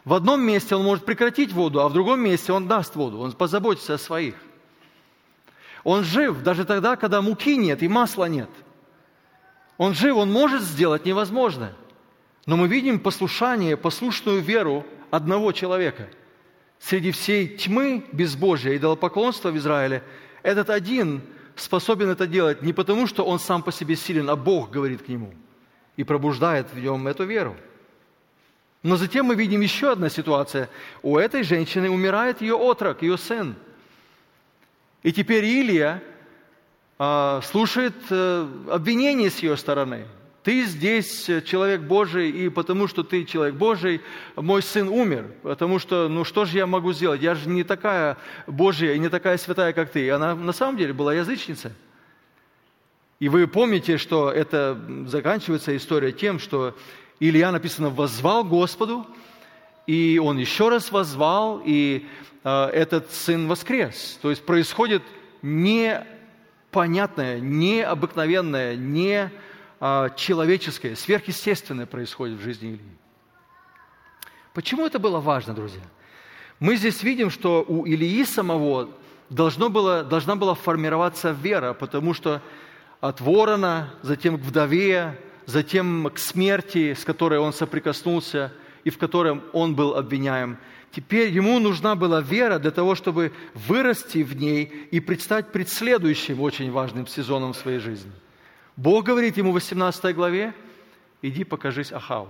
В одном месте он может прекратить воду, а в другом месте он даст воду, он позаботится о своих. Он жив даже тогда, когда муки нет и масла нет. Он жив, он может сделать невозможное. Но мы видим послушание, послушную веру одного человека. Среди всей тьмы безбожия и идолопоклонства в Израиле этот один способен это делать не потому, что он сам по себе силен, а Бог говорит к нему и пробуждает в нем эту веру. Но затем мы видим еще одна ситуация. У этой женщины умирает ее отрок, ее сын. И теперь Илия а, слушает а, обвинение с ее стороны. Ты здесь человек Божий, и потому что ты человек Божий, мой сын умер. Потому что, ну что же я могу сделать? Я же не такая Божья и не такая святая, как ты. Она на самом деле была язычница. И вы помните, что это заканчивается история тем, что Илия, написано, воззвал Господу, и он еще раз воззвал, и э, этот сын воскрес. То есть происходит непонятное, необыкновенное, не человеческое, сверхъестественное происходит в жизни Илии. Почему это было важно, друзья? Мы здесь видим, что у Илии самого должно было, должна была формироваться вера, потому что от ворона, затем к вдове, затем к смерти, с которой он соприкоснулся и в котором он был обвиняем, теперь ему нужна была вера для того, чтобы вырасти в ней и предстать пред следующим очень важным сезоном в своей жизни. Бог говорит ему в восемнадцатой главе: «Иди покажись Ахаву».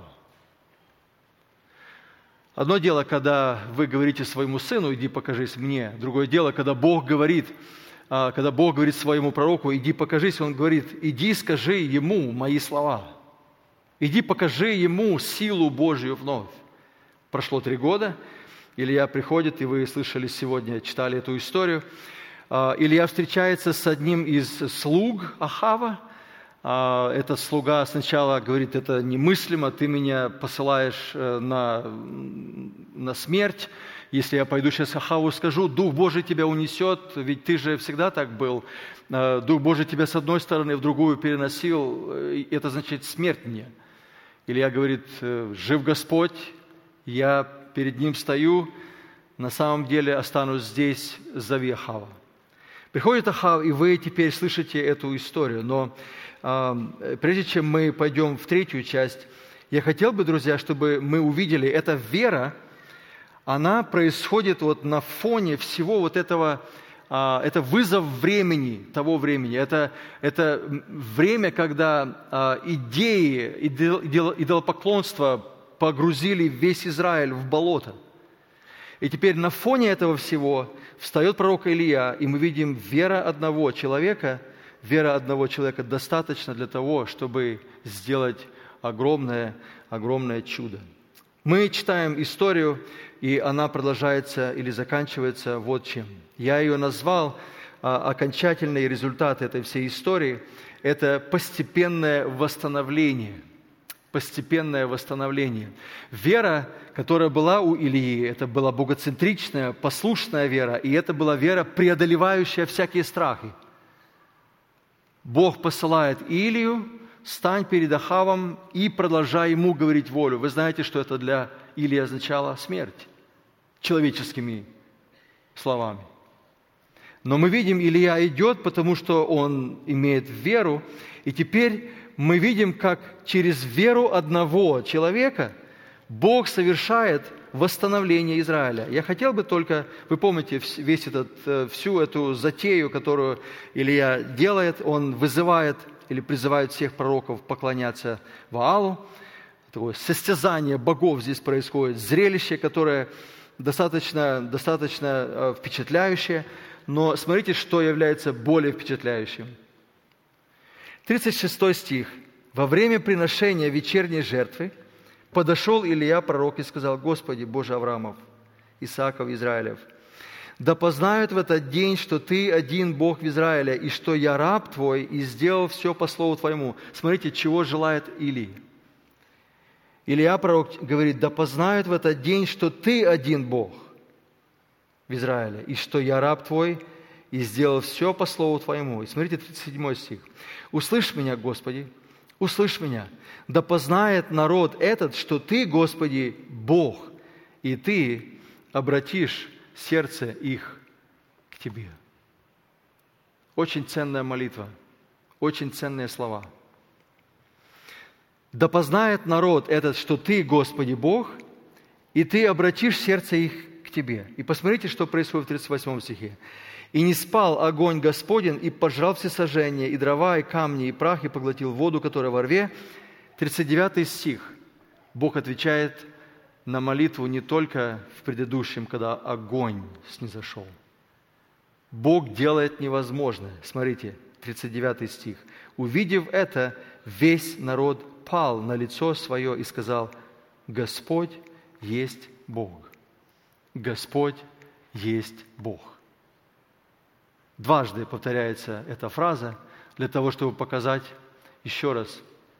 Одно дело, когда вы говорите своему сыну: «Иди покажись мне». Другое дело, когда Бог говорит, когда Бог говорит своему пророку: «Иди покажись», он говорит: «Иди скажи ему мои слова». Иди покажи ему силу Божью вновь. Прошло три года, Илья приходит, и вы слышали сегодня, читали эту историю. Илья встречается с одним из слуг Ахава. Этот слуга сначала говорит: это немыслимо, ты меня посылаешь на, на смерть. Если я пойду сейчас Ахаву скажу, Дух Божий тебя унесет, ведь ты же всегда так был. Дух Божий тебя с одной стороны в другую переносил, это значит смерть мне. Илья говорит: жив Господь, я перед Ним стою, на самом деле останусь здесь, зови Ахава. Приходит Ахав, и вы теперь слышите эту историю, но прежде чем мы пойдем в третью часть, я хотел бы, друзья, чтобы мы увидели, эта вера, она происходит вот на фоне всего вот этого, это вызов времени, того времени, это, это время, когда идеи, идолопоклонства погрузили весь Израиль в болото. И теперь на фоне этого всего встает пророк Илия, и мы видим, вера одного человека, вера одного человека достаточно для того, чтобы сделать огромное, огромное чудо. Мы читаем историю, и она продолжается или заканчивается вот чем. Я ее назвал а, окончательный результат этой всей истории – это постепенное восстановление. Постепенное восстановление. Вера, которая была у Илии, это была богоцентричная, послушная вера, и это была вера, преодолевающая всякие страхи. Бог посылает Илию: стань перед Ахавом и продолжай ему говорить волю. Вы знаете, что это для Илии означало смерть, человеческими словами. Но мы видим, Илия идет, потому что он имеет веру, и теперь мы видим, как через веру одного человека Бог совершает восстановление Израиля. Я хотел бы только, вы помните весь этот, всю эту затею, которую Илия делает, он вызывает или призывает всех пророков поклоняться Ваалу. Такое состязание богов здесь происходит, зрелище, которое достаточно, достаточно впечатляющее, но смотрите, что является более впечатляющим. тридцать шестой стих. «Во время приношения вечерней жертвы подошел Илия, пророк, и сказал: Господи, Боже Авраамов, Исааков, Израилев, да познают в этот день, что Ты один Бог в Израиле, и что я раб Твой, и сделал все по слову Твоему». Смотрите, чего желает Илия. Илия, пророк, говорит: да познают в этот день, что Ты один Бог в Израиле, и что я раб Твой, и сделал все по слову Твоему. И смотрите, тридцать седьмой стих. «Услышь меня, Господи, услышь меня, да познает народ этот, что Ты, Господи, Бог, и Ты обратишь сердце их к Тебе». Очень ценная молитва, очень ценные слова. «Да познает народ этот, что Ты, Господи Бог, и Ты обратишь сердце их к Тебе». И посмотрите, что происходит в тридцать восьмом стихе. «И не спал огонь Господень, и пожрал всесожжение, и дрова, и камни, и прах, и поглотил воду, которая во рве». тридцать девятый стих. Бог отвечает на молитву не только в предыдущем, когда огонь снизошел. Бог делает невозможное. Смотрите, тридцать девятый стих. «Увидев это, весь народ пал на лицо свое и сказал: Господь есть Бог. Господь есть Бог». Дважды повторяется эта фраза для того, чтобы показать еще раз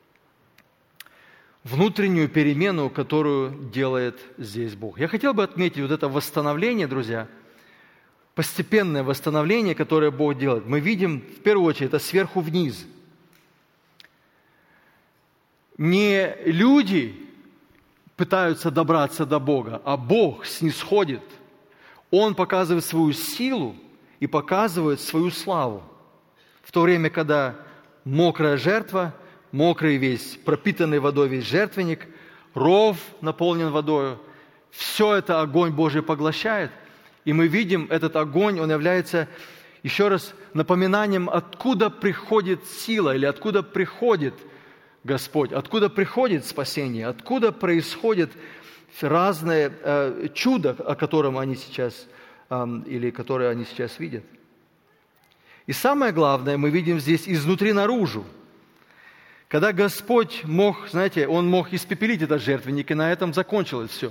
внутреннюю перемену, которую делает здесь Бог. Я хотел бы отметить вот это восстановление, друзья, постепенное восстановление, которое Бог делает. Мы видим, в первую очередь, это сверху вниз. Не люди пытаются добраться до Бога, а Бог снисходит. Он показывает свою силу и показывает свою славу. В то время, когда мокрая жертва, мокрый весь, пропитанный водой весь жертвенник, ров наполнен водой, все это огонь Божий поглощает. И мы видим, этот огонь, он является, еще раз, напоминанием, откуда приходит сила или откуда приходит Господь, откуда приходит спасение, откуда происходит разные э, чудо, о котором они сейчас, э, или которое они сейчас видят. И самое главное, мы видим здесь изнутри наружу. Когда Господь мог, знаете, Он мог испепелить этот жертвенник, и на этом закончилось все.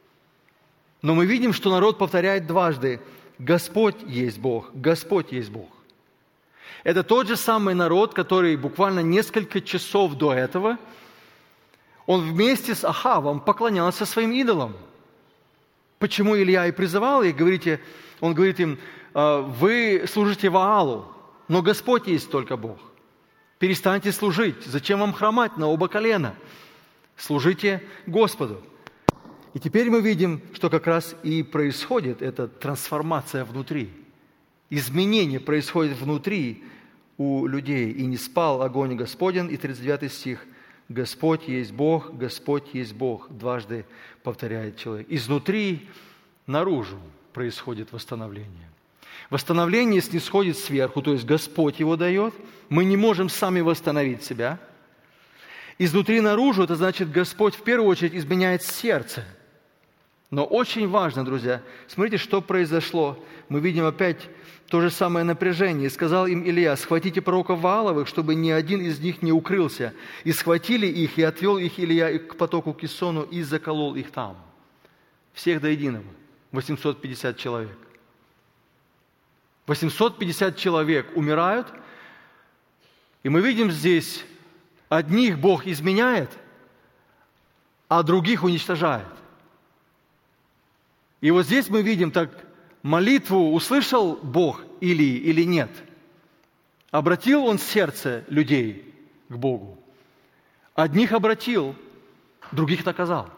Но мы видим, что народ повторяет дважды: Господь есть Бог, Господь есть Бог. Это тот же самый народ, который буквально несколько часов до этого, он вместе с Ахавом поклонялся своим идолам. Почему Илья и призывал их, говорите, он говорит им: вы служите Ваалу, но Господь есть только Бог. Перестаньте служить. Зачем вам хромать на оба колена? Служите Господу. И теперь мы видим, что как раз и происходит эта трансформация внутри. Изменение происходит внутри у людей. «И не спал огонь Господень». И тридцать девятый стих. «Господь есть Бог, Господь есть Бог». Дважды повторяет человек. Изнутри наружу происходит восстановление. Восстановление снисходит сверху, то есть Господь его дает. Мы не можем сами восстановить себя. Изнутри наружу, это значит, Господь в первую очередь изменяет сердце. Но очень важно, друзья, смотрите, что произошло. Мы видим опять то же самое напряжение. «И сказал им Илья: схватите пророков Вааловых, чтобы ни один из них не укрылся. И схватили их, и отвел их Илья к потоку Кисону, и заколол их там». Всех до единого. восемьсот пятьдесят человек. восемьсот пятьдесят человек умирают. И мы видим здесь, одних Бог изменяет, а других уничтожает. И вот здесь мы видим, так молитву услышал Бог Илии или нет? Обратил он сердце людей к Богу. Одних обратил, других наказал.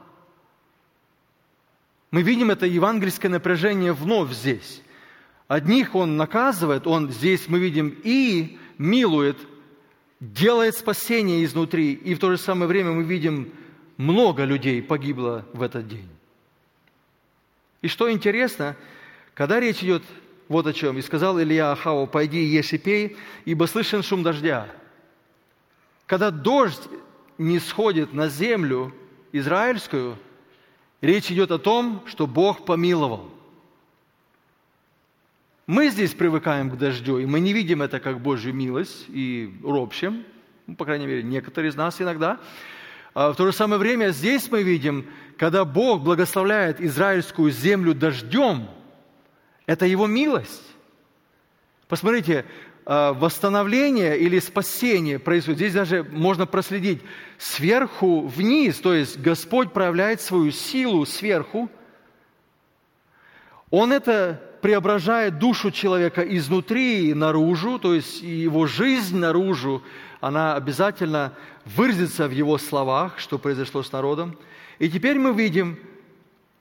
Мы видим это евангельское напряжение вновь здесь. Одних он наказывает, он здесь, мы видим, и милует, делает спасение изнутри. И в то же самое время мы видим, много людей погибло в этот день. И что интересно, когда речь идет вот о чем. «И сказал Илья Ахаву: пойди, ешь и пей, ибо слышен шум дождя». Когда дождь не сходит на землю израильскую, речь идет о том, что Бог помиловал. Мы здесь привыкаем к дождю, и мы не видим это как Божью милость и ропщем, ну, по крайней мере, некоторые из нас иногда. А в то же самое время здесь мы видим, когда Бог благословляет израильскую землю дождем, это Его милость. Посмотрите, восстановление или спасение происходит. Здесь даже можно проследить сверху вниз, то есть Господь проявляет свою силу сверху. Он это преображает душу человека изнутри и наружу, то есть его жизнь наружу, она обязательно выразится в его словах, что произошло с народом. И теперь мы видим,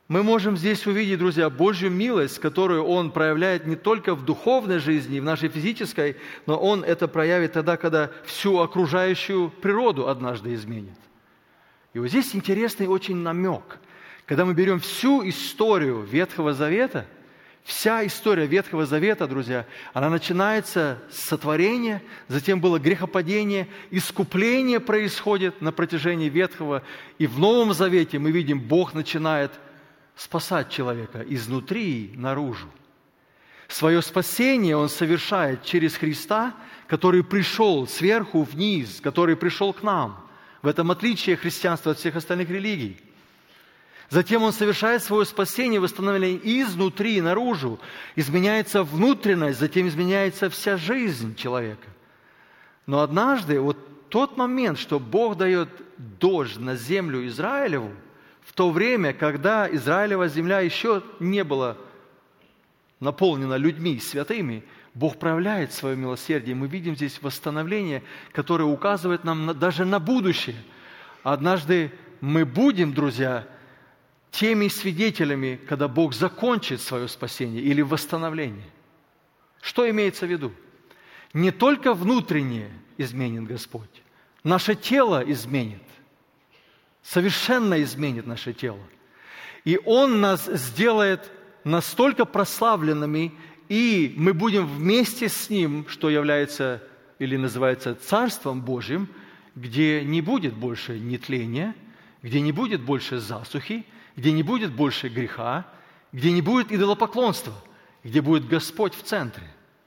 Мы можем здесь увидеть, друзья, Божью милость, которую Он проявляет не только в духовной жизни, в нашей физической, но Он это проявит тогда, когда всю окружающую природу однажды изменит. И вот здесь интересный очень намек. Когда мы берем всю историю Ветхого Завета, вся история Ветхого Завета, друзья, она начинается с сотворения, затем было грехопадение, искупление происходит на протяжении Ветхого, и в Новом Завете мы видим, Бог начинает спасать человека изнутри наружу. Свое спасение Он совершает через Христа, который пришел сверху вниз, который пришел к нам. В этом отличие христианства от всех остальных религий. Затем Он совершает свое спасение, восстановление изнутри наружу. Изменяется внутренность, затем изменяется вся жизнь человека. Но однажды, вот тот момент, что Бог дает дождь на землю Израилеву, в то время, когда Израилева земля еще не была наполнена людьми святыми, Бог проявляет свое милосердие. Мы видим здесь восстановление, которое указывает нам на, даже на будущее. Однажды мы будем, друзья, теми свидетелями, когда Бог закончит свое спасение или восстановление. Что имеется в виду? Не только внутреннее изменит Господь, наше тело изменит. Совершенно изменит наше тело. И Он нас сделает настолько прославленными, и мы будем вместе с Ним, что является или называется Царством Божьим, где не будет больше нетления, где не будет больше засухи, где не будет больше греха, где не будет идолопоклонства, где будет Господь в центре.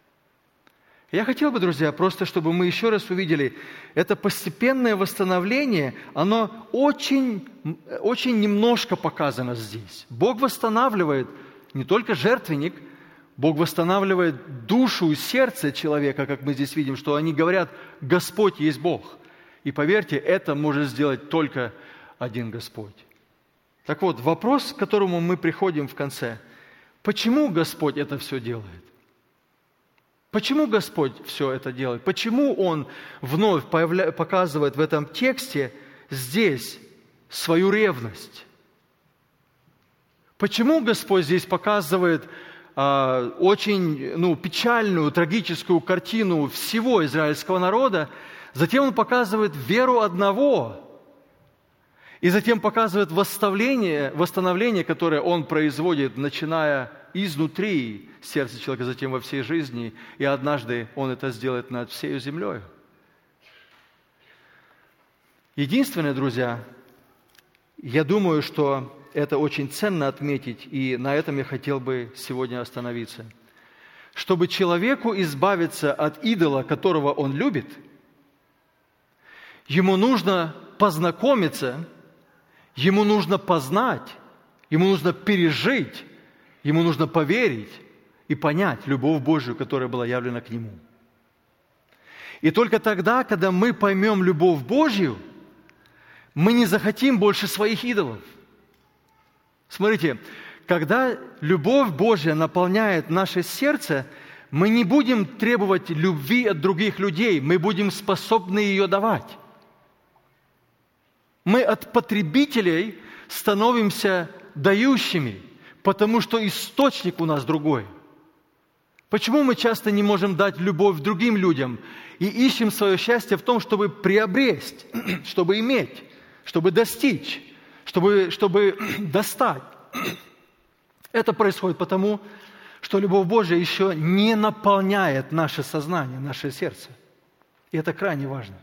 Я хотел бы, друзья, просто чтобы мы еще раз увидели, это постепенное восстановление, оно очень, очень немножко показано здесь. Бог восстанавливает не только жертвенник, Бог восстанавливает душу и сердце человека, как мы здесь видим, что они говорят, Господь есть Бог. И поверьте, это может сделать только один Господь. Так вот, вопрос, к которому мы приходим в конце. Почему Господь это все делает? Почему Господь все это делает? Почему Он вновь появля... показывает в этом тексте здесь свою ревность? Почему Господь здесь показывает а, очень ну, печальную, трагическую картину всего израильского народа? Затем Он показывает веру одного, и затем показывает восстановление, восстановление, которое Он производит, начиная изнутри сердца человека, затем во всей жизни, и однажды Он это сделает над всей землей. Единственное, друзья, я думаю, что это очень ценно отметить, и на этом я хотел бы сегодня остановиться. Чтобы человеку избавиться от идола, которого он любит, ему нужно познакомиться, ему нужно познать, ему нужно пережить, ему нужно поверить и понять любовь Божию, которая была явлена к нему. И только тогда, когда мы поймем любовь Божью, мы не захотим больше своих идолов. Смотрите, когда любовь Божья наполняет наше сердце, мы не будем требовать любви от других людей, мы будем способны ее давать. Мы от потребителей становимся дающими, потому что источник у нас другой. Почему мы часто не можем дать любовь другим людям и ищем свое счастье в том, чтобы приобрести, чтобы иметь, чтобы достичь, чтобы, чтобы достать? Это происходит потому, что любовь Божья еще не наполняет наше сознание, наше сердце. И это крайне важно.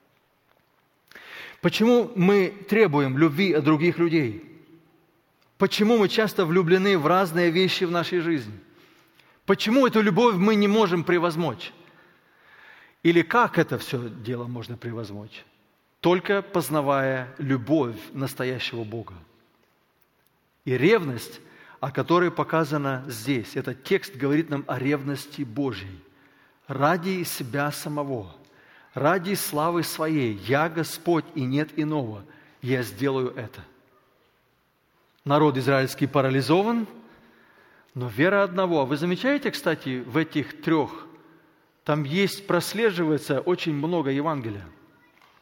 Почему мы требуем любви от других людей? Почему мы часто влюблены в разные вещи в нашей жизни? Почему эту любовь мы не можем превозмочь? Или как это все дело можно превозмочь? Только познавая любовь настоящего Бога. И ревность, о которой показано здесь, этот текст говорит нам о ревности Божьей. Ради себя самого, ради славы своей, я Господь и нет иного, я сделаю это. Народ израильский парализован, но вера одного. Вы замечаете, кстати, в этих трех, там есть, прослеживается очень много Евангелия.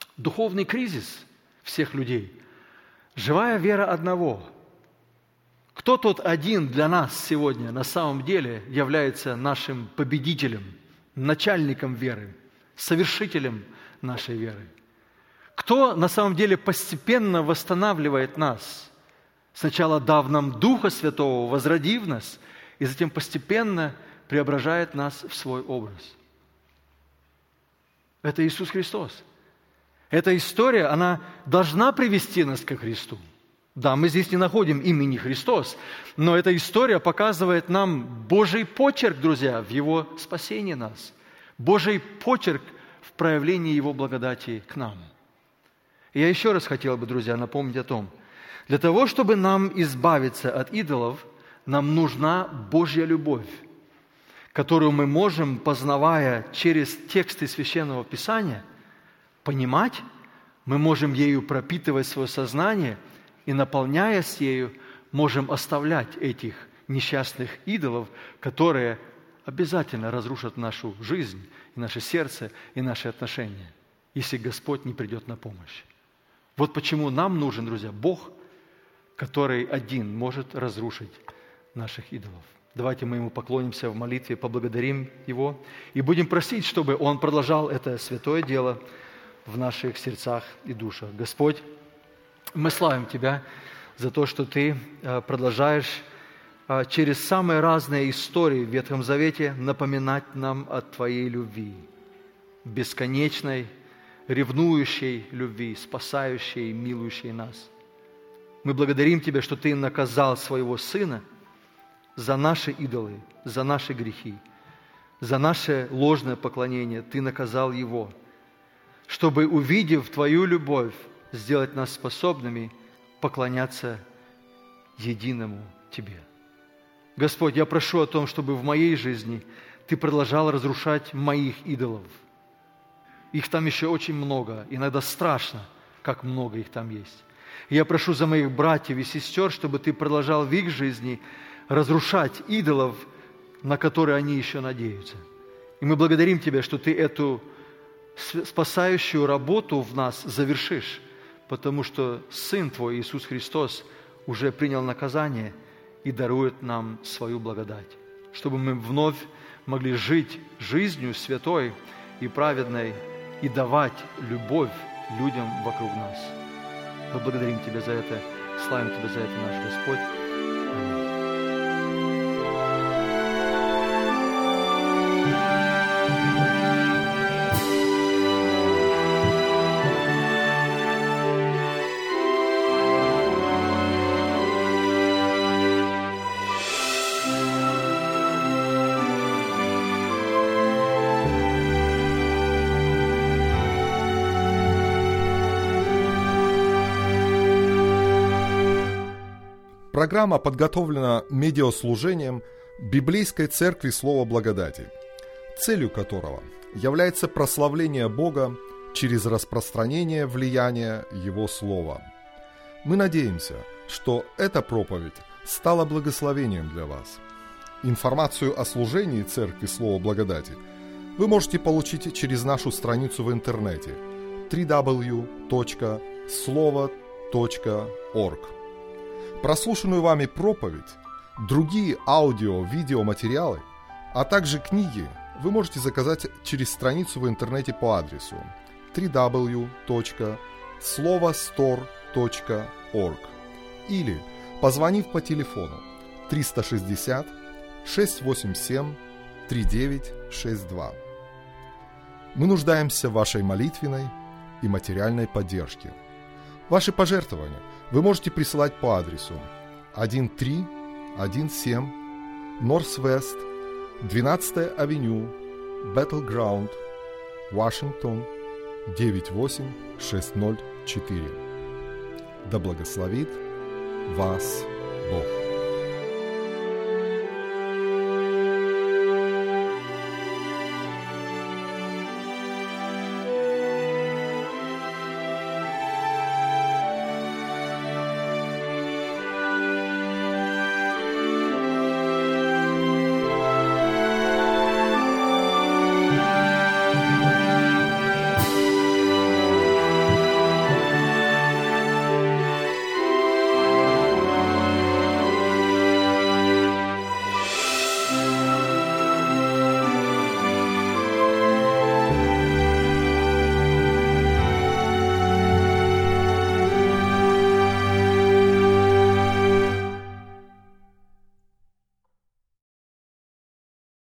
Духовный кризис всех людей. Живая вера одного. Кто тот один для нас сегодня на самом деле является нашим победителем, начальником веры, совершителем нашей веры? Кто на самом деле постепенно восстанавливает нас, сначала дав нам Духа Святого, возродив нас, и затем постепенно преображает нас в свой образ? Это Иисус Христос. Эта история, она должна привести нас ко Христу. Да, мы здесь не находим имени Христос, но эта история показывает нам Божий почерк, друзья, в Его спасении нас. Божий почерк в проявлении Его благодати к нам. И я еще раз хотел бы, друзья, напомнить о том, для того, чтобы нам избавиться от идолов, нам нужна Божья любовь, которую мы можем, познавая через тексты Священного Писания, понимать, мы можем ею пропитывать свое сознание и, наполняясь ею, можем оставлять этих несчастных идолов, которые обязательно разрушат нашу жизнь, и наше сердце, и наши отношения, если Господь не придет на помощь. Вот почему нам нужен, друзья, Бог, который один может разрушить наших идолов. Давайте мы Ему поклонимся в молитве, поблагодарим Его и будем просить, чтобы Он продолжал это святое дело в наших сердцах и душах. Господь, мы славим Тебя за то, что Ты продолжаешь через самые разные истории в Ветхом Завете напоминать нам о Твоей любви, бесконечной, ревнующей любви, спасающей, милующей нас. Мы благодарим Тебя, что Ты наказал Своего Сына за наши идолы, за наши грехи, за наше ложное поклонение. Ты наказал Его, чтобы, увидев Твою любовь, сделать нас способными поклоняться единому Тебе. Господь, я прошу о том, чтобы в моей жизни Ты продолжал разрушать моих идолов. Их там еще очень много, иногда страшно, как много их там есть. И я прошу за моих братьев и сестер, чтобы Ты продолжал в их жизни разрушать идолов, на которые они еще надеются. И мы благодарим Тебя, что Ты эту спасающую работу в нас завершишь, потому что Сын Твой, Иисус Христос, уже принял наказание и дарует нам свою благодать, чтобы мы вновь могли жить жизнью святой и праведной и давать любовь людям вокруг нас. Мы благодарим Тебя за это, славим Тебя за это, наш Господь. Аминь. Программа подготовлена медиаслужением Библейской Церкви Слова Благодати, целью которого является прославление Бога через распространение влияния Его Слова. Мы надеемся, что эта проповедь стала благословением для вас. Информацию о служении Церкви Слова Благодати вы можете получить через нашу страницу в интернете дабл ю дабл ю дабл ю точка слово точка орг. Прослушанную вами проповедь, другие аудио-видеоматериалы, а также книги вы можете заказать через страницу в интернете по адресу дабл ю дабл ю дабл ю точка слово стор точка орг или позвонив по телефону триста шестьдесят шестьсот восемьдесят семь тридцать девять шестьдесят два. Мы нуждаемся в вашей молитвенной и материальной поддержке. Ваши пожертвования вы можете присылать по адресу тысяча триста семнадцать Норс-Вест, двенадцатая авеню, Battleground, Вашингтон, девять восемь шесть ноль четыре. Да благословит вас Бог.